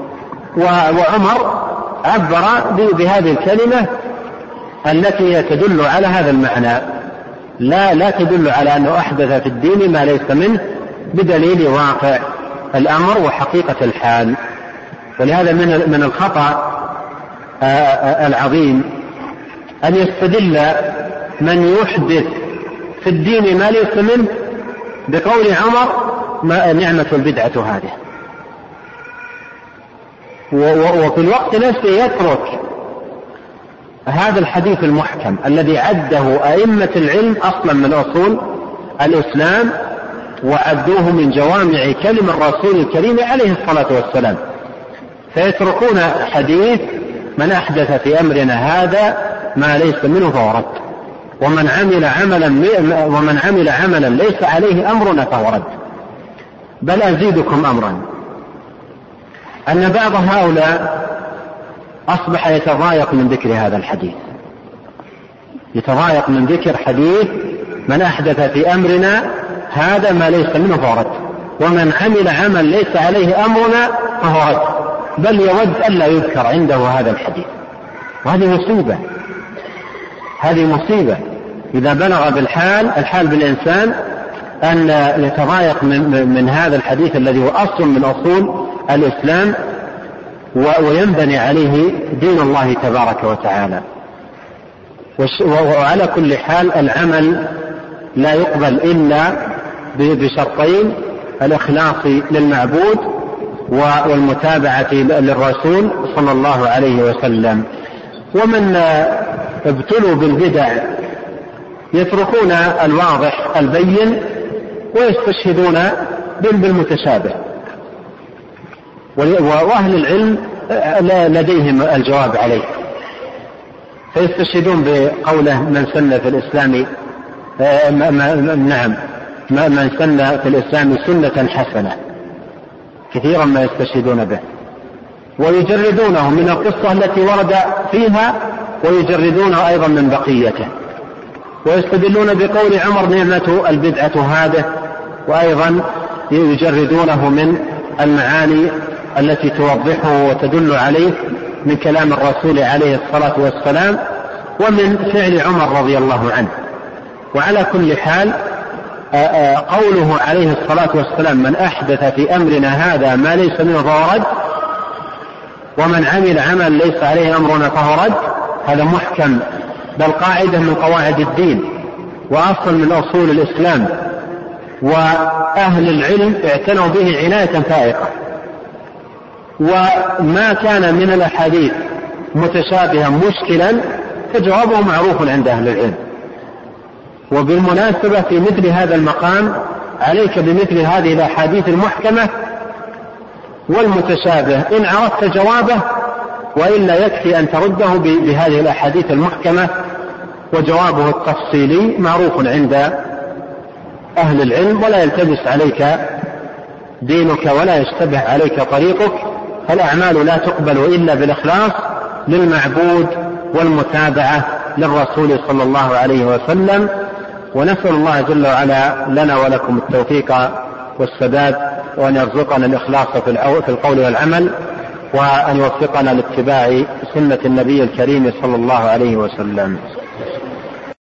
وعمر عبر بهذه الكلمة التي تدل على هذا المعنى، لا لا تدل على أنه أحدث في الدين ما ليس منه، بدليل واقع الأمر وحقيقة الحال. ولهذا من من الخطأ العظيم أن يستدل من يحدث في الدين ما ليس منه بقول عمر ما نعمة البدعة هذه، وفي الوقت نفسه يترك هذا الحديث المحكم الذي عده أئمة العلم أصلا من أصول الإسلام، وعدوه من جوامع كلم الرسول الكريم عليه الصلاة والسلام، فيتركون حديث من أحدث في أمرنا هذا ما ليس منه فهو رد، ومن عمل عملا ومن عمل عملا ليس عليه أمرنا فهو رد. بل أزيدكم أمرا، أن بعض هؤلاء أصبح يتضايق من ذكر هذا الحديث، يتضايق من ذكر حديث من أحدث في أمرنا هذا ما ليس منه فهو رد، ومن عمل عمل ليس عليه أمرنا فهو رد، بل يود ألا يذكر عنده هذا الحديث. وهذه مصيبة، هذه مصيبة إذا بلغ بالحال الحال بالإنسان أن يتضايق من, من هذا الحديث الذي هو أصل من أصول الإسلام وينبني عليه دين الله تبارك وتعالى. وعلى كل حال العمل لا يقبل إلا بشرطين: الإخلاص للمعبود والمتابعة للرسول صلى الله عليه وسلم. ومن ابتلوا بالبدع يتركون الواضح البين ويستشهدون بالمتشابه، وأهل العلم لديهم الجواب عليه، فيستشهدون بقوله من سن في الإسلام نعم من سن في الإسلام سنة حسنة، كثيرا ما يستشهدون به، ويجردونه من القصة التي ورد فيها ويجردونه أيضا من بقيته، ويستدلون بقول عمر نعمة البدعة هذه، وأيضا يجردونه من المعاني التي توضحه وتدل عليه من كلام الرسول عليه الصلاة والسلام ومن فعل عمر رضي الله عنه. وعلى كل حال قوله عليه الصلاة والسلام من أحدث في أمرنا هذا ما ليس منه فهو رد، ومن عمل عمل ليس عليه أمرنا فهو رد، هذا محكم، بل قاعدة من قواعد الدين وأصل من أصول الإسلام، وأهل العلم اعتنوا به عناية فائقة. وما كان من الأحاديث متشابها مشكلا فجوابه معروف عند أهل العلم. وبالمناسبة في مثل هذا المقام عليك بمثل هذه الأحاديث المحكمة والمتشابه إن عرفت جوابه، وإلا يكفي أن ترده بهذه الأحاديث المحكمة، وجوابه التفصيلي معروف عند أهل العلم، ولا يلتبس عليك دينك ولا يشتبه عليك طريقك. فالأعمال لا تقبل إلا بالإخلاص للمعبود والمتابعة للرسول صلى الله عليه وسلم. ونسأل الله جل وعلا لنا ولكم التوفيق والسداد، وأن يرزقنا الإخلاص في القول والعمل، وأن يوفقنا لاتباع سنة النبي الكريم صلى الله عليه وسلم.